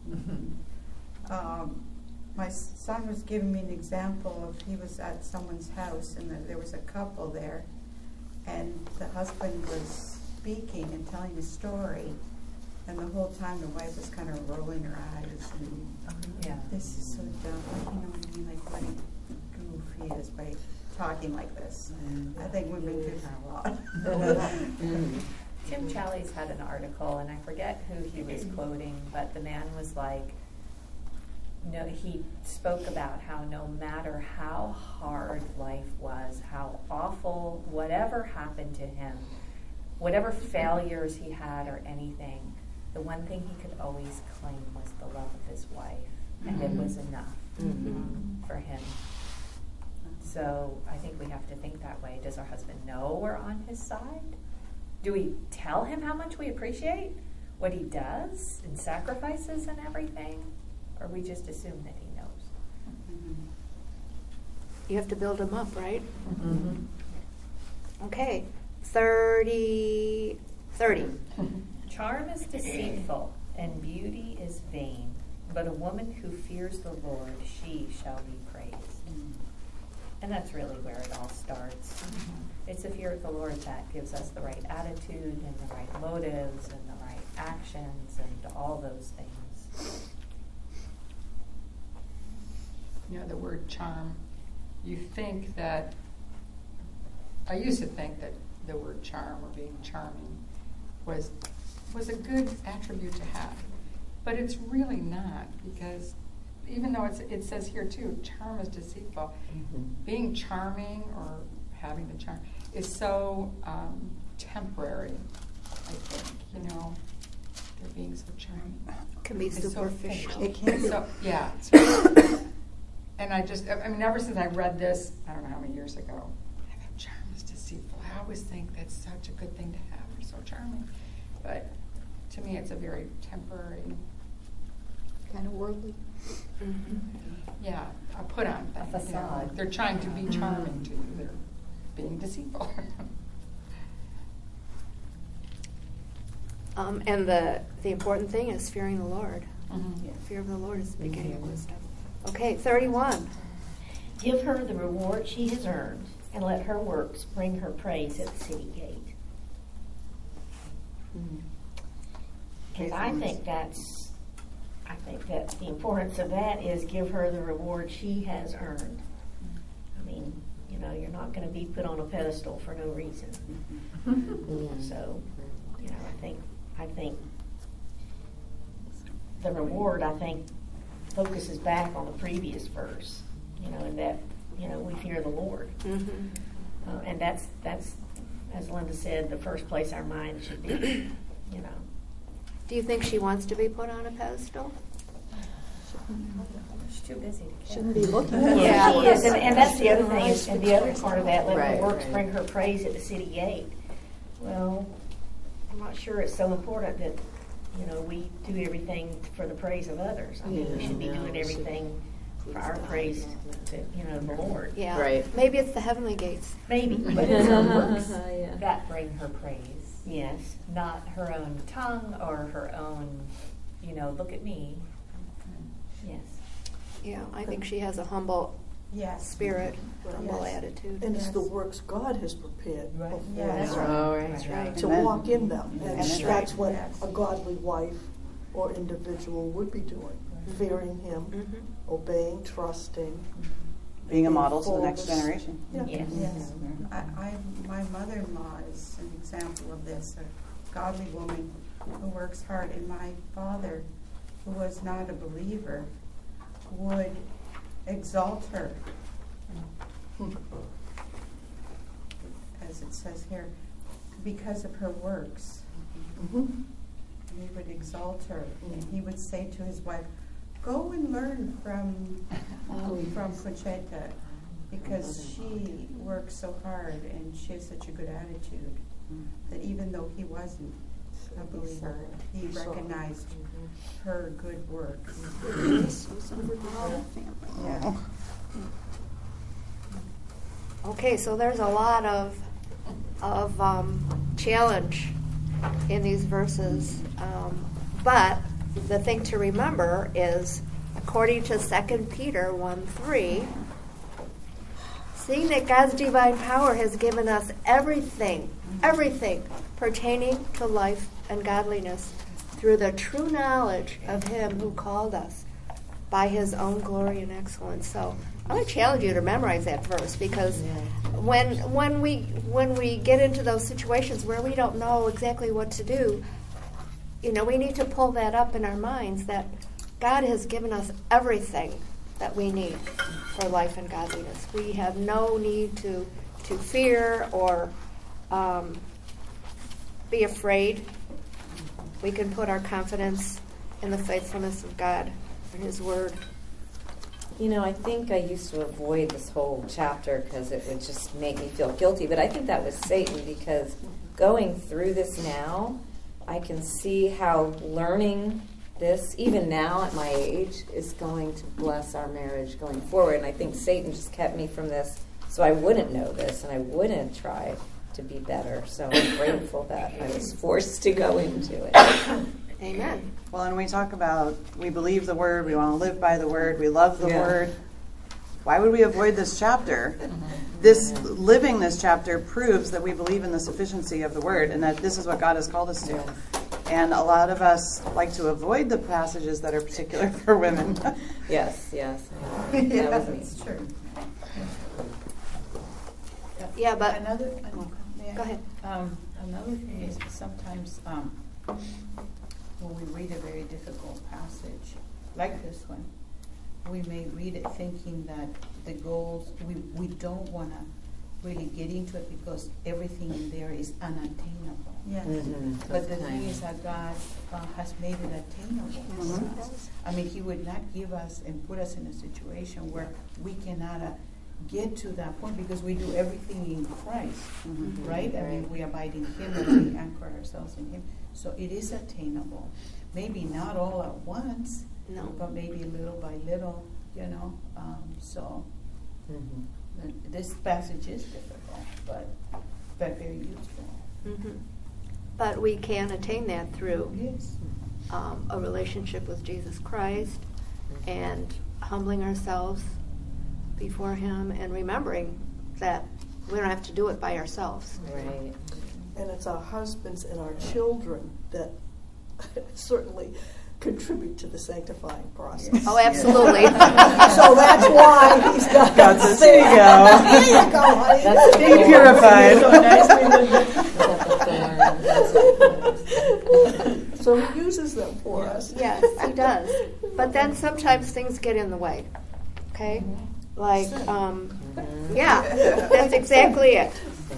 My son was giving me an example of he was at someone's house and there was a couple there, and the husband was speaking and telling a story, and the whole time the wife was kind of rolling her eyes and this is so dumb. You know what I mean? Like what a goof he is by talking like this. I think women do that a lot. Tim Challies had an article, and I forget who he was quoting, but the man was like, no, he spoke about how no matter how hard life was, how awful, whatever happened to him, whatever failures he had or anything, the one thing he could always claim was the love of his wife, and it was enough for him. So I think we have to think that way. Does our husband know we're on his side? Do we tell him how much we appreciate what he does and sacrifices and everything? Or we just assume that he knows? You have to build him up, right? Okay, 30. Charm is deceitful and beauty is vain, but a woman who fears the Lord, she shall be praised. And that's really where it all starts. It's the fear of the Lord that gives us the right attitude and the right motives and the right actions and all those things. You know, the word charm, you think that, I used to think that the word charm or being charming was a good attribute to have. But it's really not, because even though it says here too, charm is deceitful. Being charming or having the charm is so temporary, I think, you know. They're being so charming. Can be superficial. It can be. So, yeah. And I mean, ever since I read this, I don't know how many years ago, charm is deceitful. I always think that's such a good thing to have. You're so charming. But to me, it's a very temporary, kind of worldly. Yeah, a put on thing. A facade. You know? They're trying to be charming to you. They're being deceitful. And the important thing is fearing the Lord. Fear of the Lord is the beginning of wisdom. Okay, 31. Give her the reward she has earned, and let her works bring her praise at the city gate. And I think that the importance of that is give her the reward she has earned. I mean, you know, you're not going to be put on a pedestal for no reason. So, you know, I think the reward, focuses back on the previous verse, you know, in that, you know, we fear the Lord. And that's, as Linda said, the first place our mind should be, you know. Do you think she wants to be put on a pedestal? She's too busy to care. Shouldn't be looking at Yeah, it. she is, and that's the other thing, and the other part of that, let her works bring her praise at the city gate. Well, I'm not sure it's so important that, you know, we do everything for the praise of others. I think we should be doing everything for our praise to, you know, the Lord. Yeah. Right. Maybe it's the heavenly gates. Maybe, but it's her works. That bring her praise. Yes. Not her own tongue or her own, you know, look at me. Yes. Yeah, I think she has a humble spirit, humble attitude. And it's the works God has prepared before Yes. us Oh, right. That's right. to Amen. walk in them. And That's that's right. what a godly wife or individual would be doing. Fearing Him, obeying, trusting. Being a model to the Full next of- generation. Yeah. Yes. Yes. My mother-in-law is an example of this, a godly woman who works hard. And my father, who was not a believer, would exalt her. As it says here, because of her works. He would exalt her. And he would say to his wife, go and learn from Concheta, because she works so hard and she has such a good attitude that even though he wasn't a believer, he recognized her good works. Yeah. Okay, so there's a lot of challenge in these verses, but the thing to remember is, according to 2 Peter 1:3, seeing that God's divine power has given us everything pertaining to life and godliness through the true knowledge of Him who called us by His own glory and excellence. So I'm going to challenge you to memorize that verse, because when we get into those situations where we don't know exactly what to do, we need to pull that up in our minds that God has given us everything that we need for life and godliness. We have no need to fear or be afraid. We can put our confidence in the faithfulness of God and His Word. I think I used to avoid this whole chapter because it would just make me feel guilty, but I think that was Satan, because going through this now, I can see how learning this, even now at my age, is going to bless our marriage going forward. And I think Satan just kept me from this so I wouldn't know this and I wouldn't try to be better. So I'm grateful that I was forced to go into it. Amen. Well, and we talk about, we believe the Word, we want to live by the Word, we love the Word. Why would we avoid this chapter? Living this chapter proves that we believe in the sufficiency of the Word and that this is what God has called us to. And a lot of us like to avoid the passages that are particular for women. Yes. That was me. It's true. Yeah, but Another, go ahead. Another thing is sometimes when we read a very difficult passage, like this one, we may read it thinking that the goals, we don't want to really get into it because everything in there is unattainable. Yes. But the thing is that God has made it attainable for us. I mean, He would not give us and put us in a situation where we cannot get to that point because we do everything in Christ, right? I mean, we abide in Him and we anchor ourselves in Him. So it is attainable. Maybe not all at once, but maybe little by little, this passage is difficult, but very useful. But we can attain that through a relationship with Jesus Christ and humbling ourselves before Him and remembering that we don't have to do it by ourselves. Right. And it's our husbands and our children that certainly contribute to the sanctifying process. Oh, absolutely. So that's why He's got God says, here you go. There you go, honey. Be purified. So He uses them for us. Yes, He does. But then sometimes things get in the way. Okay? Like, that's exactly it.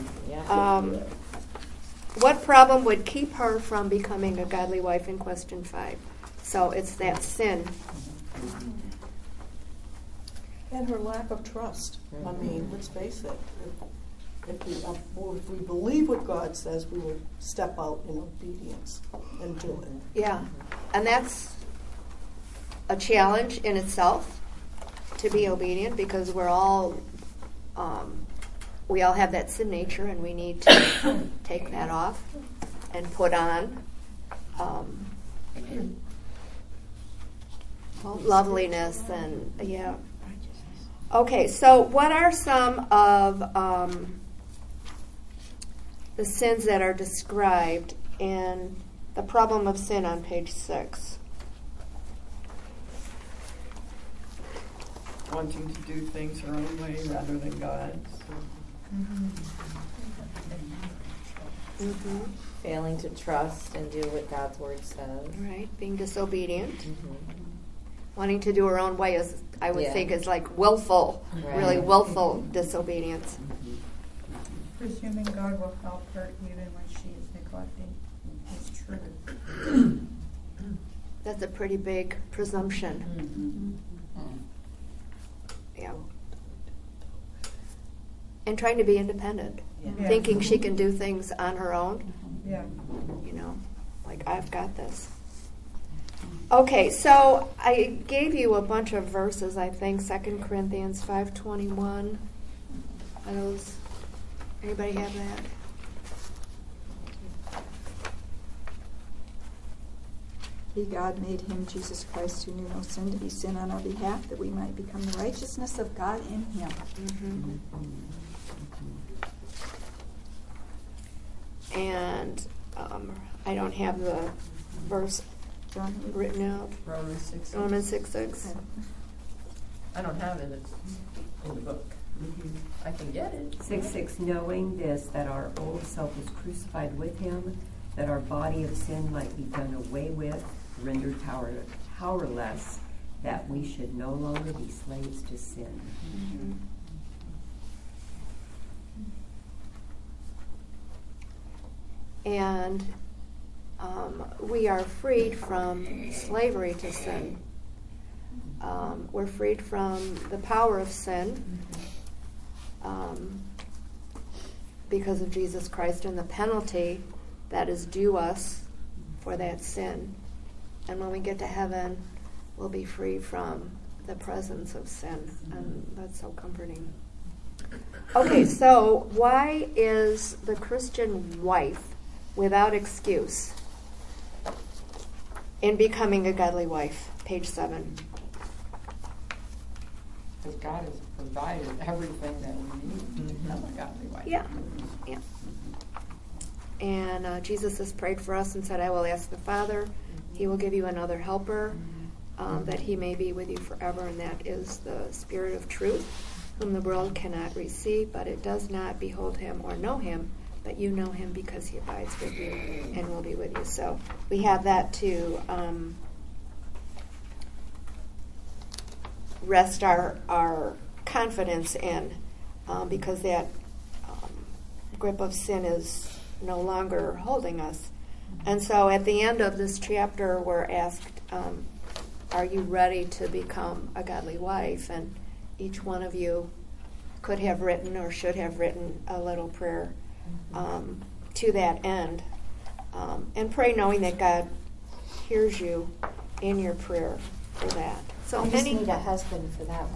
What problem would keep her from becoming a godly wife in question 5? So it's that sin. And her lack of trust. I mean, let's face it. If we believe what God says, we will step out in obedience and do it. Yeah. And that's a challenge in itself, to be obedient, because we all have that sin nature, and we need to take that off and put on loveliness and Okay, so what are some of the sins that are described in the problem of sin on page 6? Wanting to do things her own way rather than God's. Failing to trust and do what God's Word says. Right, being disobedient. Wanting to do her own way is, I would think, is like willful, really willful disobedience. Presuming God will help her even when she is neglecting His truth. That's a pretty big presumption. Yeah. And trying to be independent. Thinking she can do things on her own. Like, I've got this. Okay, so I gave you a bunch of verses, I think. 2 Corinthians 5:21. Are those, anybody have that? He, God, made Him, Jesus Christ, who knew no sin, to be sin on our behalf, that we might become the righteousness of God in Him. And I don't have the verse written out. Romans 6:6. Romans 6:6. I don't have it. It's in the book. I can get it. 6:6, knowing this, that our old self was crucified with him, that our body of sin might be done away with, rendered powerless, that we should no longer be slaves to sin. And we are freed from slavery to sin. We're freed from the power of sin because of Jesus Christ and the penalty that is due us for that sin. And when we get to heaven, we'll be free from the presence of sin. And that's so comforting. Okay, so why is the Christian wife without excuse in becoming a godly wife? Page 7. Because God has provided everything that we need to become a godly wife. Yeah. And Jesus has prayed for us and said, I will ask the Father. He will give you another helper, that he may be with you forever, and that is the Spirit of truth, whom the world cannot receive, but it does not behold him or know him, but you know him because he abides with you and will be with you. So we have that to rest our confidence in, because that grip of sin is no longer holding us. And so at the end of this chapter, we're asked, are you ready to become a godly wife? And each one of you could have written or should have written a little prayer to that end. And pray knowing that God hears you in your prayer for that. So I just need a husband for that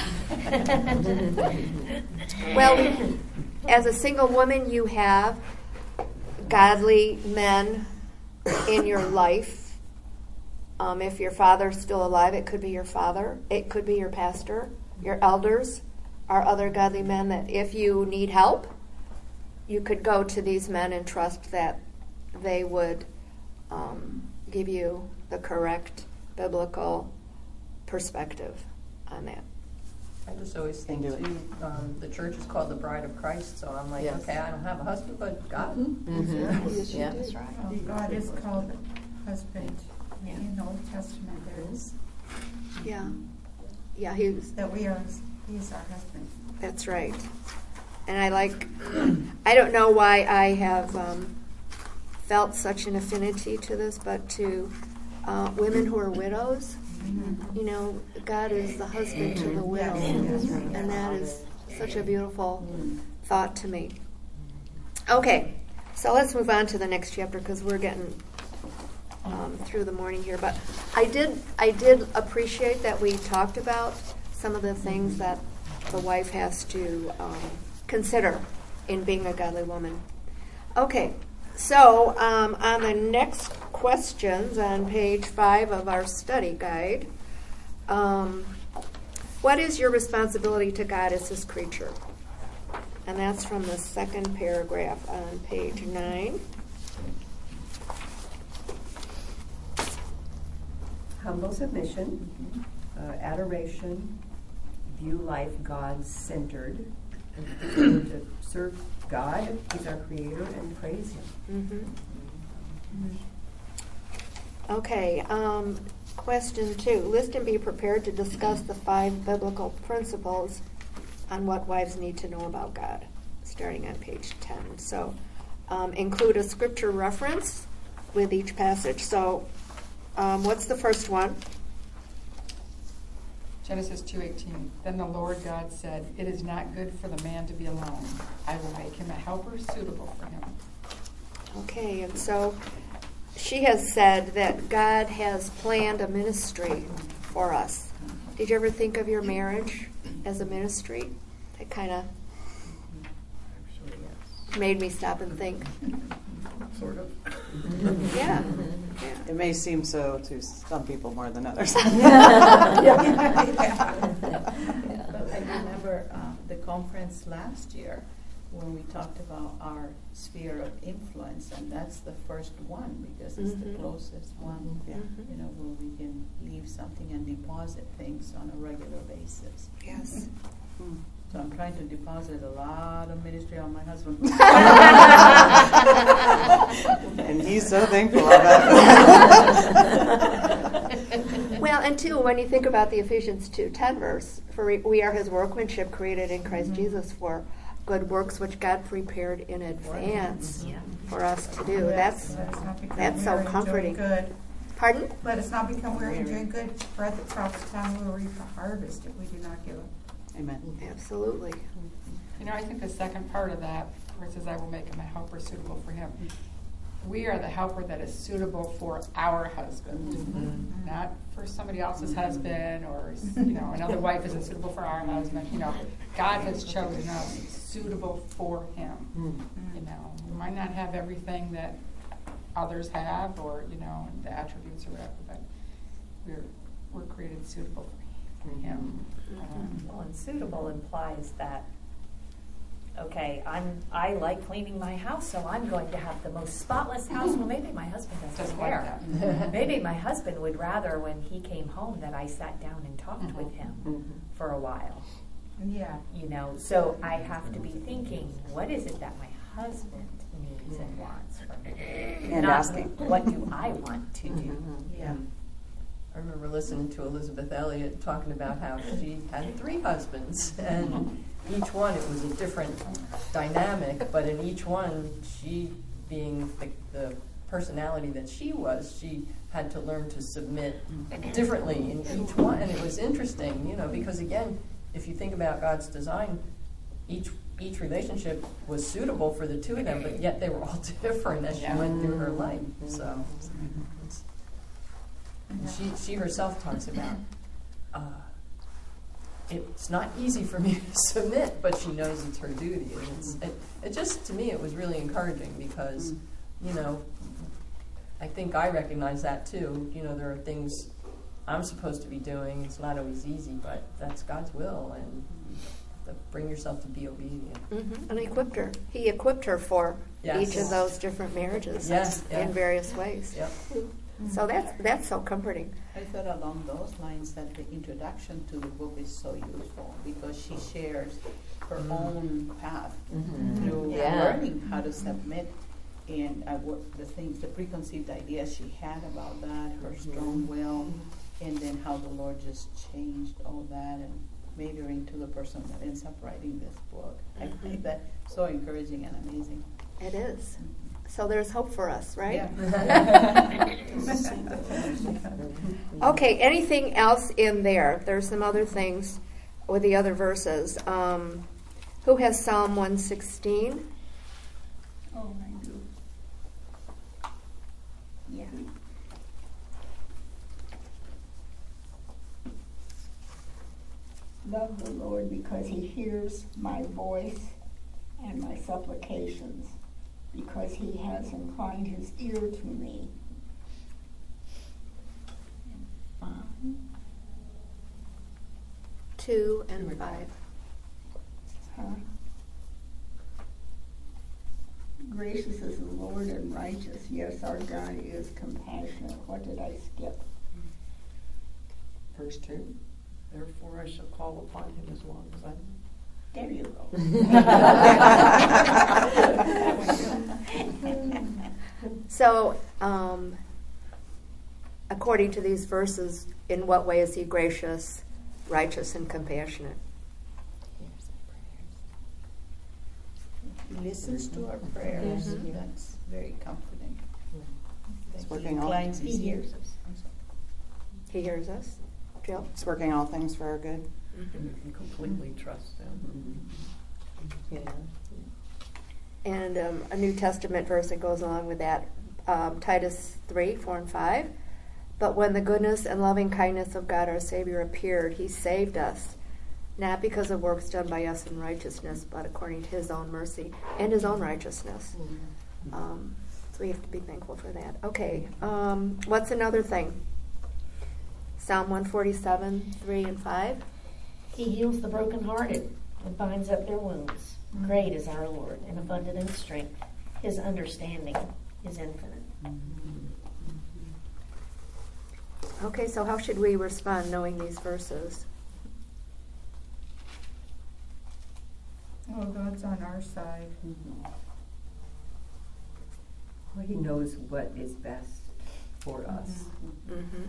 one. Well, as a single woman, you have godly men in your life. If your father's still alive, it could be your father. It could be your pastor. Your elders are other godly men that if you need help, you could go to these men and trust that they would give you the correct biblical perspective on that. I just always think, too, the church is called the bride of Christ, so I'm like, okay, I don't have a husband, but God. Yeah, that's right. God is called husband. In the Old Testament, there is. Yeah, he's our husband. That's right. And I don't know why I have felt such an affinity to this, but to women who are widows. You know, God is the husband to the widow, and that is such a beautiful thought to me. Okay, so let's move on to the next chapter because we're getting through the morning here. But I did appreciate that we talked about some of the things that the wife has to consider in being a godly woman. Okay, so on the next questions on page 5 of our study guide, what is your responsibility to God as his creature? And that's from the second paragraph on page 9. Humble submission, adoration, view life God-centered, to serve God, he's our creator, and praise him. Okay, question 2. List and be prepared to discuss the 5 biblical principles on what wives need to know about God, starting on page 10. So include a scripture reference with each passage. So what's the first one? Genesis 2:18. Then the Lord God said, "It is not good for the man to be alone. I will make him a helper suitable for him." Okay, and so she has said that God has planned a ministry for us. Did you ever think of your marriage as a ministry? It kind of made me stop and think. Sort of. Yeah. It may seem so to some people more than others. But I remember the conference last year, when we talked about our sphere of influence, and that's the first one because it's the closest one, Yeah. you know, where we can leave something and deposit things on a regular basis. Yes. So I'm trying to deposit a lot of ministry on my husband. And he's so thankful of it. Well, and two, when you think about the Ephesians 2:10 verse, for we are his workmanship created in Christ Jesus for good works which God prepared in advance for us to do. That's so comforting. Good. Pardon? Let us not become weary in doing good, for at the proper time we will reap a harvest if we do not give up. Amen. Absolutely. You know, I think the second part of that, where it says, I will make him a helper suitable for him. We are the helper that is suitable for our husband, not for somebody else's husband, or, you know, another wife isn't suitable for our husband. You know, God has chosen us suitable for him. You know, we might not have everything that others have, or, you know, the attributes or whatever, but we're created suitable for him. Well, and suitable implies that, okay, I like cleaning my house, so I'm going to have the most spotless house. Well, maybe my husband doesn't care. Maybe my husband would rather, when he came home, that I sat down and talked with him for a while. Yeah. You know, so I have to be thinking, what is it that my husband needs and wants from me? And Not asking. what do I want to do? Yeah. I remember listening to Elizabeth Elliot talking about how she had 3 husbands, and each one, it was a different dynamic, but in each one, she, being the personality that she was, she had to learn to submit differently in each one. And it was interesting, you know, because again, if you think about God's design, each relationship was suitable for the 2 of them, but yet they were all different as she went through her life. So she herself talks about it's not easy for me to submit, but she knows it's her duty. And it just, to me, it was really encouraging because, you know, I think I recognize that too. You know, there are things I'm supposed to be doing. It's not always easy, but that's God's will, and you have to bring yourself to be obedient. And He equipped her for each of those different marriages in various ways. Yep. So that's so comforting. I thought along those lines that the introduction to the book is so useful because she shares her own path through learning how to submit and the preconceived ideas she had about that, her strong will, and then how the Lord just changed all that and made her into the person that ends up writing this book. I find that so encouraging and amazing. It is. So there's hope for us, right? Yeah. Okay, anything else in there? There's some other things with the other verses. Who has Psalm 116? Oh, I do. Yeah. Love the Lord because he hears my voice and my supplications, because he has inclined his ear to me. 2 and 5. Huh? Gracious is the Lord and righteous. Yes, our God is compassionate. What did I skip? Verse 2. Therefore I shall call upon him as long as I live. There you go. So, according to these verses, in what way is he gracious, righteous, and compassionate? He listens to our prayers. That's very comforting. It's That working he all inclines things. his ears. He hears us. Jill? It's working all things for our good. And you can completely trust him. And a New Testament verse that goes along with that, Titus 3, 4 and 5. But when the goodness and loving kindness of God our Savior appeared, he saved us, not because of works done by us in righteousness, but according to his own mercy and his own righteousness. So we have to be thankful for that. Okay, what's another thing? Psalm 147, 3 and 5. He heals the brokenhearted and binds up their wounds. Great is our Lord, and abundant in strength. His understanding is infinite. Okay, so how should we respond knowing these verses? Oh, God's on our side. Well, He knows what is best for us. Mm-hmm.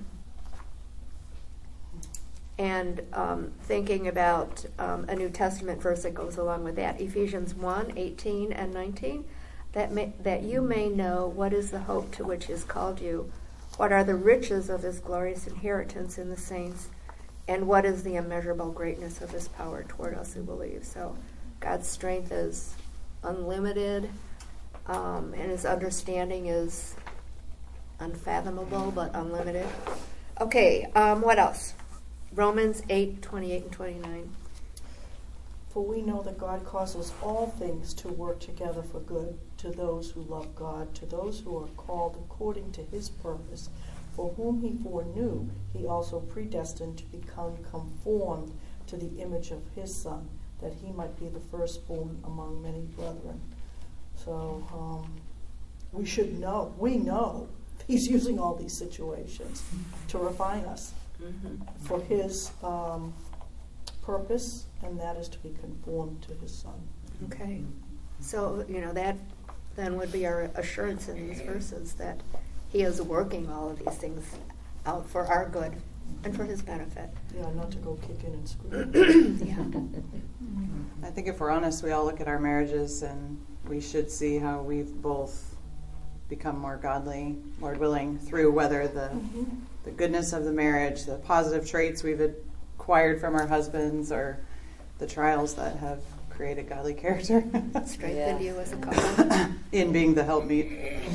And thinking about a New Testament verse that goes along with that, Ephesians 1:18 and 19, that you may know what is the hope to which He has called you, what are the riches of His glorious inheritance in the saints, and what is the immeasurable greatness of His power toward us who believe. So God's strength is unlimited, and His understanding is unfathomable but unlimited. Okay, what else? Romans 8:28 and 29. For we know that God causes all things to work together for good to those who love God, to those who are called according to His purpose, for whom He foreknew, He also predestined to become conformed to the image of His Son, that He might be the firstborn among many brethren. So we should know, we know He's using all these situations to refine us for His purpose, and that is to be conformed to His Son. Okay. So, that then would be our assurance in these verses that He is working all of these things out for our good and for His benefit. Yeah, not to go kicking and screaming. Yeah. I think if we're honest, we all look at our marriages and we should see how we've both become more godly, Lord willing, through whether the goodness of the marriage, the positive traits we've acquired from our husbands, or the trials that have created godly character. Strengthened you as a couple. In being the helpmeet.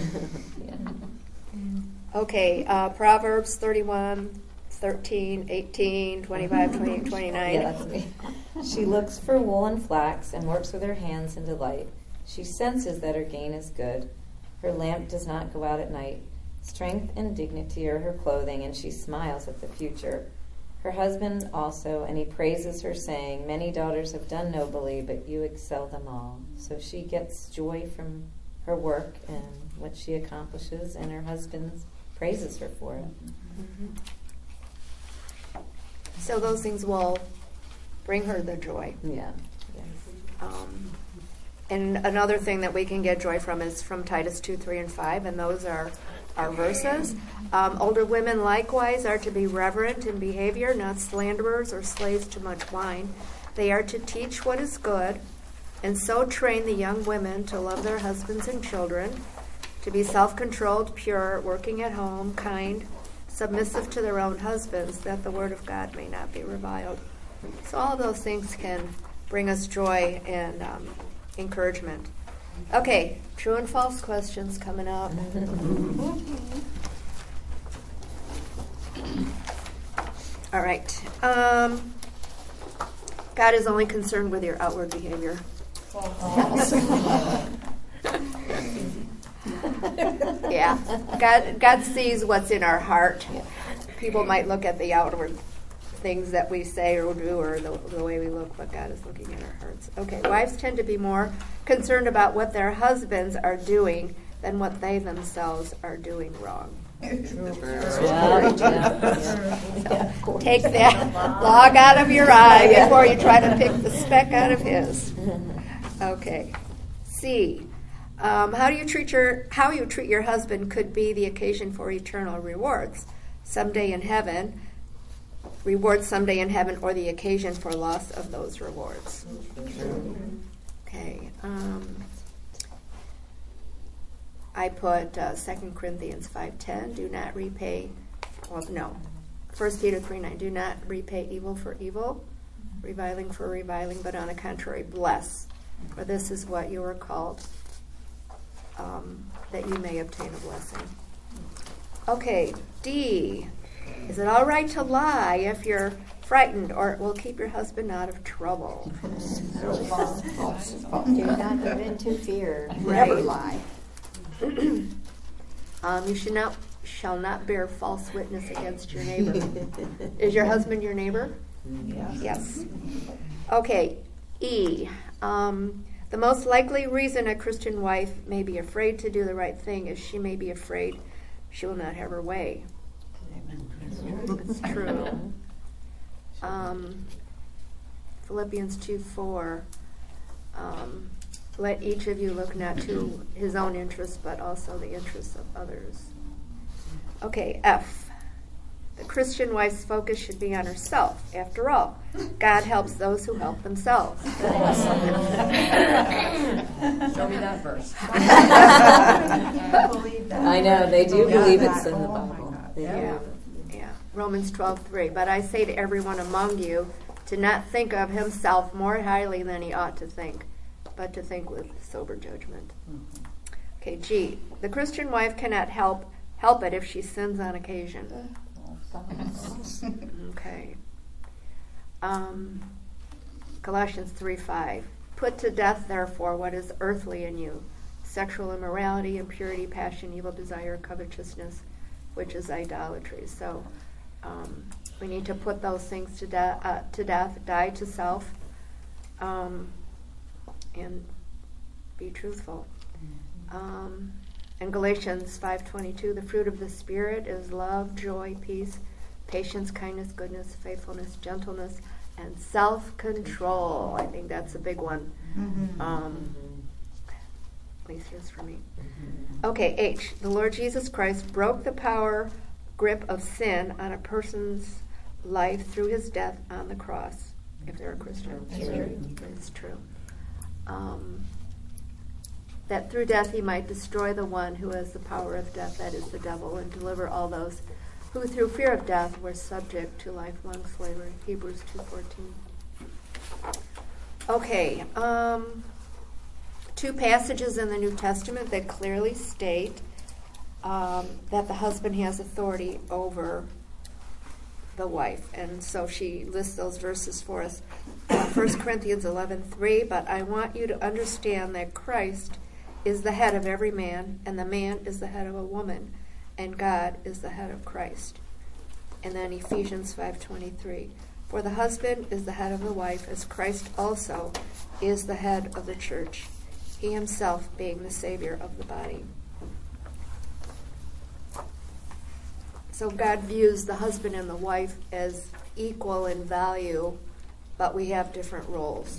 Okay, Proverbs 31, 13, 18, 25, 28, 29. Yeah, that's me. She looks for wool and flax and works with her hands in delight. She senses that her gain is good. Her lamp does not go out at night. Strength and dignity are her clothing, and she smiles at the future. Her husband also, and he praises her, saying, many daughters have done nobly, but you excel them all. So she gets joy from her work and what she accomplishes, and her husband praises her for it. So those things will bring her the joy. Yeah. And another thing that we can get joy from is from Titus 2, 3, and 5, and those are our verses. Older women likewise are to be reverent in behavior, not slanderers or slaves to much wine. They are to teach what is good, and so train the young women to love their husbands and children, to be self-controlled, pure, working at home, kind, submissive to their own husbands, that the word of God may not be reviled. So all of those things can bring us joy and encouragement. Okay, true and false questions coming up. All right. God is only concerned with your outward behavior. False. Yeah. God sees what's in our heart. People might look at the outward things that we say or do, or the way we look, but God is looking at our hearts. Okay, wives tend to be more concerned about what their husbands are doing than what they themselves are doing wrong. So take that log out of your eye before you try to pick the speck out of his. Okay. C. How you treat your husband could be the occasion for eternal rewards someday in heaven. Rewards someday in heaven, or the occasion for loss of those rewards. Okay. I put 2 Corinthians 5:10. Do not repay. Well, no. 1 Peter 3:9. Do not repay evil for evil, reviling for reviling, but on the contrary, bless. For this is what you are called, that you may obtain a blessing. Okay. D. Is it all right to lie if you're frightened, or it will keep your husband out of trouble? False. Do not give in to fear. Right. Never lie. You shall not bear false witness against your neighbor. Is your husband your neighbor? Yes. Yes. Okay. E. The most likely reason a Christian wife may be afraid to do the right thing is she may be afraid she will not have her way. It's true. Philippians 2:4. Let each of you look not to his own interests, but also the interests of others. Okay, F. The Christian wife's focus should be on herself. After all, God helps those who help themselves. Show me that verse. I believe that. I know, they do believe it's in the Oh my Bible. God. They Yeah, do. yeah. Romans 12:3. But I say to everyone among you to not think of himself more highly than he ought to think, but to think with sober judgment. Okay, G. The Christian wife cannot help it if she sins on occasion. Okay. Colossians 3:5. Put to death, therefore, what is earthly in you: sexual immorality, impurity, passion, evil desire, covetousness, which is idolatry. So we need to put those things to death, die to self, and be truthful. In Galatians 5:22, the fruit of the Spirit is love, joy, peace, patience, kindness, goodness, faithfulness, gentleness, and self-control. I think that's a big one. At least it is for me. Okay, H. The Lord Jesus Christ broke the power grip of sin on a person's life through his death on the cross, if they're a Christian. It's true. That through death he might destroy the one who has the power of death, that is the devil, and deliver all those who through fear of death were subject to lifelong slavery. Hebrews 2:14. Okay, two passages in the New Testament that clearly state that the husband has authority over the wife. And so she lists those verses for us. 1 Corinthians 11:3, but I want you to understand that Christ is the head of every man, and the man is the head of a woman, and God is the head of Christ. And then Ephesians 5:23, for the husband is the head of the wife, as Christ also is the head of the church, he himself being the Savior of the body. So God views the husband and the wife as equal in value, but we have different roles.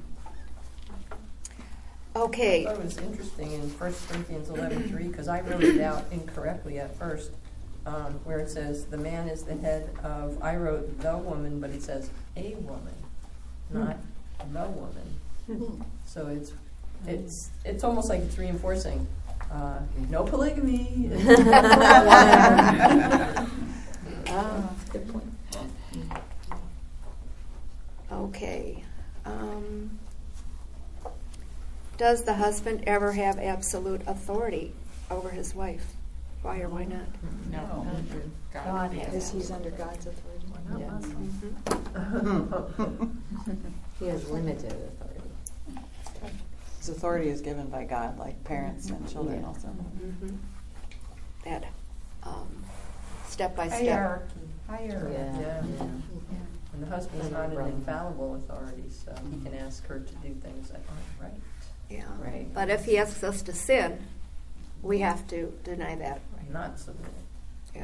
Okay. I thought it was interesting in 1 Corinthians 11:3, because I wrote it out incorrectly at first, where it says the man is the head of, I wrote the woman, but it says a woman, not the woman. So it's almost like it's reinforcing no polygamy. Good point. Okay. Does the husband ever have absolute authority over his wife? Why or why not? No. God has. Because he's under God's authority. He has limited authority. His authority is given by God, like parents and children also. That step by step. Hierarchy. Yeah. And the husband's not an infallible authority, so he can ask her to do things that aren't right. Yeah. Right. But if he asks us to sin, we have to deny that. Not submit. Yeah.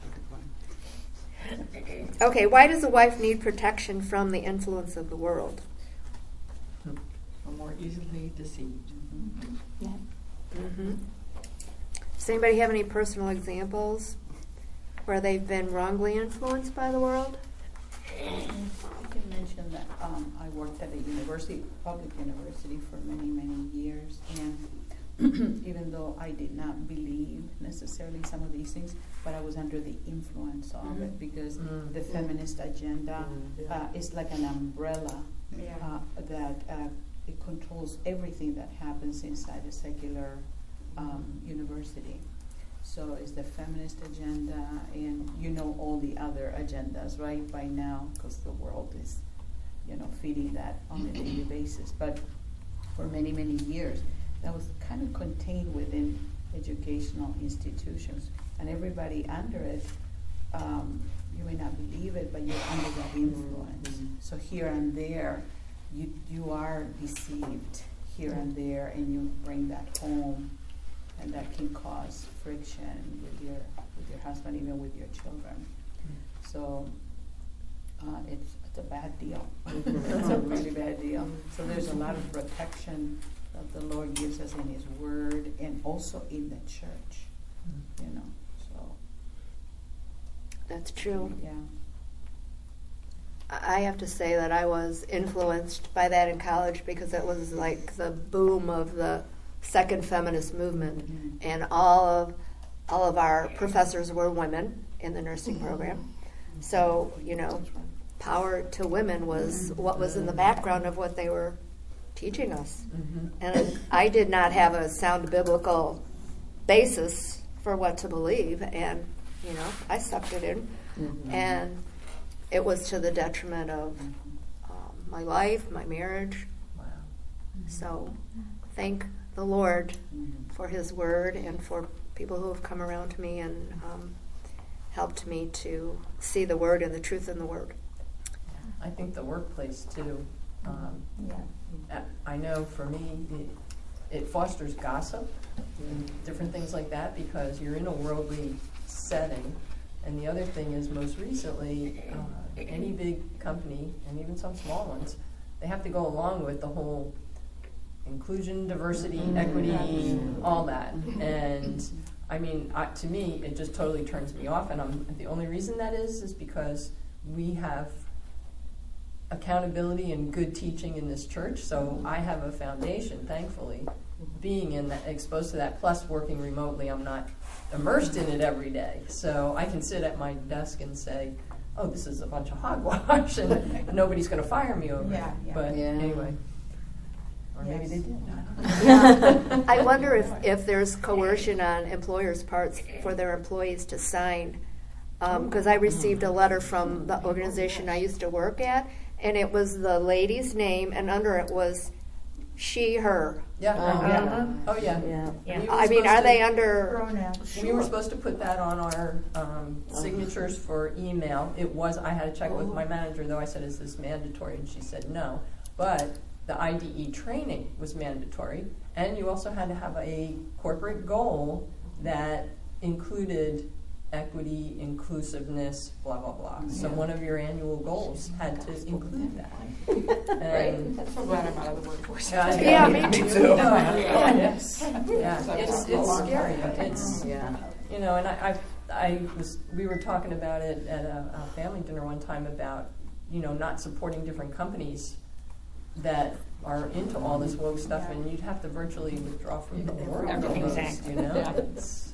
Okay, why does a wife need protection from the influence of the world? Or more easily deceived. Does anybody have any personal examples where they've been wrongly influenced by the world? I can mention that I worked at a university, public university, for many, many years, and even though I did not believe necessarily some of these things, but I was under the influence of it, because the feminist agenda is like an umbrella that it controls everything that happens inside a secular university. So it's the feminist agenda, and all the other agendas, right, by now, because the world is, feeding that on a daily basis. But for many, many years, that was kind of contained within educational institutions, and everybody under it, you may not believe it, but you're under that influence. So here and there, you are deceived here and there, and you bring that home, and that can cause friction with your husband, even with your children. So it's a bad deal. It's a really bad deal. So there's a lot of protection that the Lord gives us in His Word and also in the church. You know, so That's true. yeah. I have to say that I was influenced by that in college because it was like the boom of the second feminist movement, and all of our professors were women in the nursing program. So, you know, power to women was what was in the background of what they were teaching us. And I did not have a sound biblical basis for what to believe, and, you know, I sucked it in. And it was to the detriment of my life, my marriage. Wow. So thank the Lord for His Word and for people who have come around to me and helped me to see the Word and the truth in the Word. I think the workplace too. I know for me, it fosters gossip and different things like that because you're in a worldly setting. And the other thing is, most recently, any big company, and even some small ones, they have to go along with the whole inclusion, diversity, equity, all that. And I mean, to me, it just totally turns me off. And the only reason that is because we have accountability and good teaching in this church. So I have a foundation, thankfully, being in that, exposed to that, plus working remotely. I'm not immersed in it every day. So I can sit at my desk and say, oh, this is a bunch of hogwash, and nobody's going to fire me over it. But anyway. Or maybe they did. Yeah. I wonder if there's coercion on employers' parts for their employees to sign. Because I received a letter from the organization I used to work at, and it was the lady's name, and under it was she, her. Yeah. Oh, yeah. I mean, are they under pronouns? We were supposed to put that on our signatures for email. It was. I had to check with my manager, though. I said, is this mandatory? And she said no. But the IDE training was mandatory. And you also had to have a corporate goal that included equity, inclusiveness, blah, blah, blah. So one of your annual goals had to include that. And I'm so glad I'm out of the workforce. Yeah, me too. Yes. Yeah, it's scary. It's, you know, and we were talking about it at a family dinner one time about, you know, not supporting different companies that are into all this woke stuff, and you'd have to virtually withdraw from the world. Exactly. You know,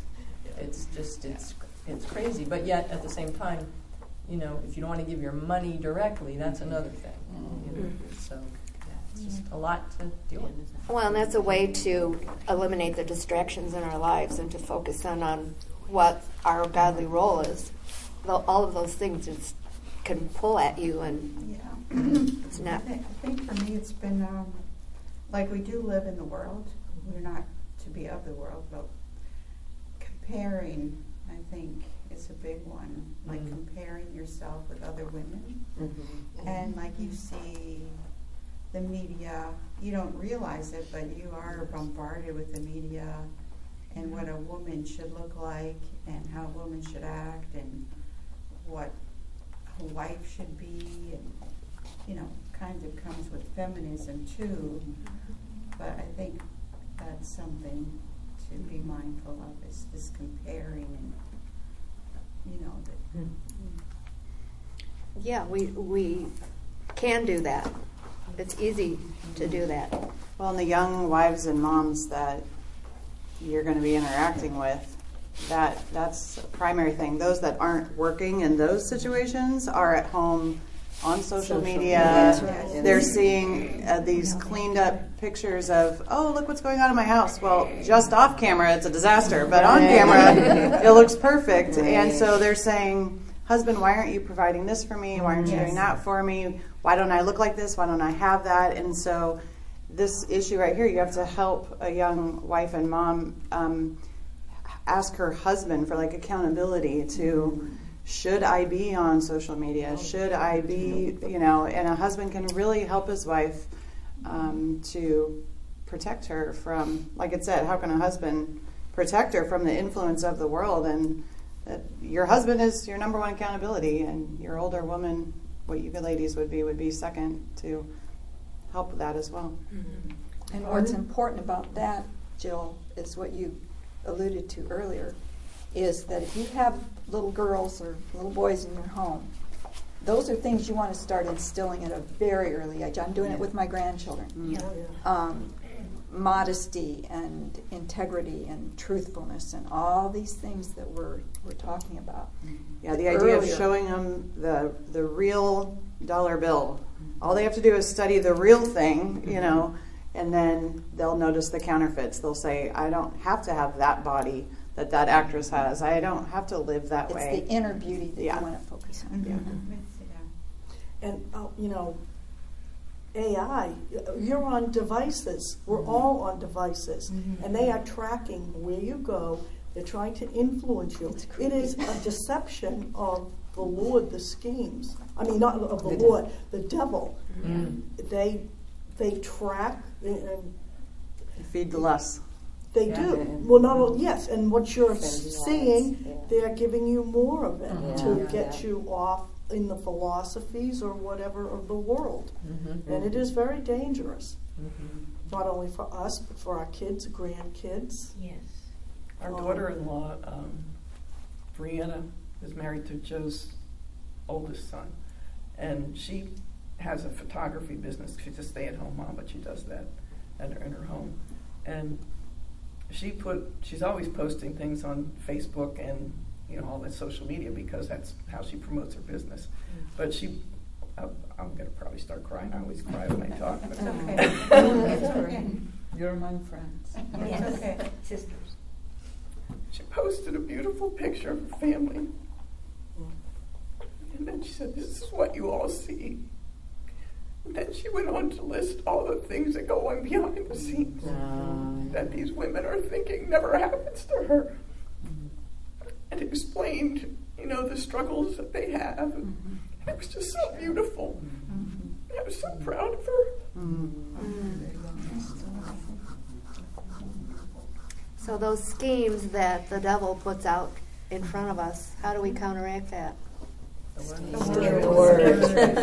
it's crazy. But yet, at the same time, you know, if you don't want to give your money directly, that's another thing. You know? So it's just a lot to deal with. Well, and that's a way to eliminate the distractions in our lives and to focus on what our godly role is. All of those things just can pull at you, and it's not. I think for me it's been like we do live in the world. We're not to be of the world, but comparing, I think, is a big one. Like comparing yourself with other women. And like you see the media, you don't realize it, but you are bombarded with the media and what a woman should look like and how a woman should act and what a wife should be, and, you know, kind of comes with feminism too. But I think that's something to be mindful of, is this comparing and, you know, that. Yeah, we can do that. It's easy to do that. Well, and the young wives and moms that you're going to be interacting with, that's a primary thing. Those that aren't working in those situations are at home on social media. They're seeing these cleaned up pictures of, oh, look what's going on in my house. Well, just off camera, it's a disaster, but on camera, it looks perfect. And so they're saying, husband, why aren't you providing this for me? Why aren't you doing that for me? Why don't I look like this? Why don't I have that? And so this issue right here, you have to help a young wife and mom ask her husband for like accountability to, should I be on social media? Should I be, you know, and a husband can really help his wife to protect her from, like it said, how can a husband protect her from the influence of the world? And that your husband is your number one accountability, and your older woman, what you ladies would be second to help with that as well. Mm-hmm. And what's important about that, Jill, is what you alluded to earlier, is that if you have little girls or little boys in your home, those are things you want to start instilling at a very early age. I'm doing it with my grandchildren. Modesty and integrity and truthfulness and all these things that we're talking about. Yeah, the idea of showing them the real dollar bill. All they have to do is study the real thing, you know, and then they'll notice the counterfeits. They'll say, I don't have to have that body that actress has. I don't have to live that way. It's the inner beauty that you want to focus on. And, you know, AI, you're on devices. We're all on devices. And they are tracking where you go. They're trying to influence you. It is a deception of the Lord, the schemes. I mean, not of the Lord, the devil. They track and feed the lust. They do. Well, not only, yes, and what you're seeing, they're giving you more of it to get you off in the philosophies or whatever of the world. And it is very dangerous. Not only for us, but for our kids, grandkids. Yes. Our daughter-in-law, Brianna, is married to Joe's oldest son. And she has a photography business. She's a stay-at-home mom, but she does that in her home. And she's always posting things on Facebook and all that social media, because that's how she promotes her business. But I'm going to probably start crying. I always cry when I talk. But okay. You're among friends. Yes. Okay. Sisters. She posted a beautiful picture of her family. And then she said, this is what you all see. And then she went on to list all the things that go on behind the scenes that these women are thinking never happens to her. And explained, the struggles that they have. And it was just so beautiful. I was so proud of her. So those schemes that the devil puts out in front of us, how do we counteract that? The word.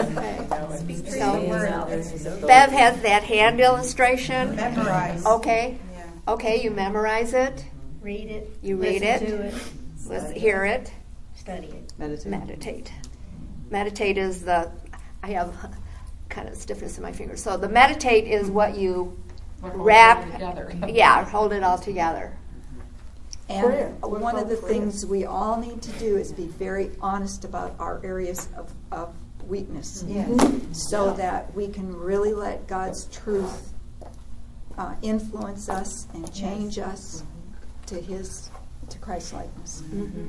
So, Bev has that hand illustration. Memorize. Okay. Okay, you memorize it. Read it. You read it. Listen to it. Let's hear it. Study it. Meditate. Meditate is I have kind of stiffness in my fingers. So the meditate is what you wrap. Hold it all together. And one of the things we all need to do is be very honest about our areas of weakness. So that we can really let God's truth influence us and change us to Christ's likeness.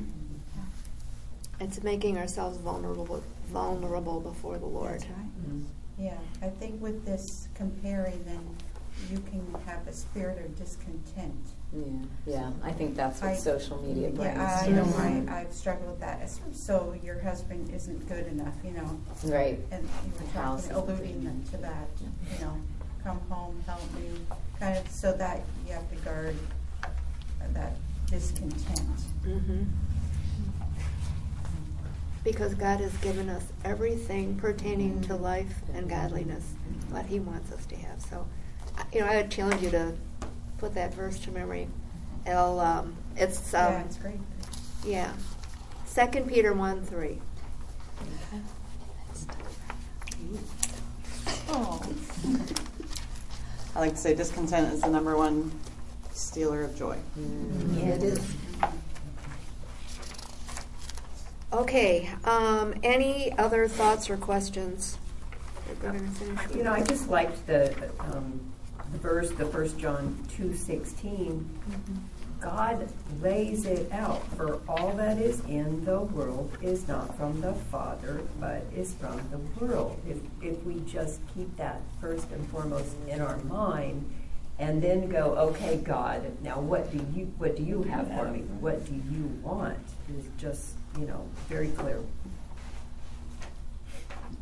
It's making ourselves vulnerable before the Lord. That's right. Yeah, I think with this comparing, then you can have a spirit of discontent. Yeah, I think that's what social media brings. Yeah, I know. I've struggled with that. So your husband isn't good enough, Right. And you were alluding to that, come home, help me, kind of, so that you have to guard that discontent. Because God has given us everything pertaining to life and godliness, what He wants us to have. So, I would challenge you to put that verse to memory. It's great. Yeah, 2 Peter 1:3. I like to say discontent is the number one stealer of joy. It is. Okay, any other thoughts or questions? I just liked the verse, the 1 John 2:16. God lays it out, for all that is in the world is not from the Father, but is from the world. If we just keep that first and foremost in our mind, and then go, okay, God, now what do you have for me? What do you want? Is just very clear.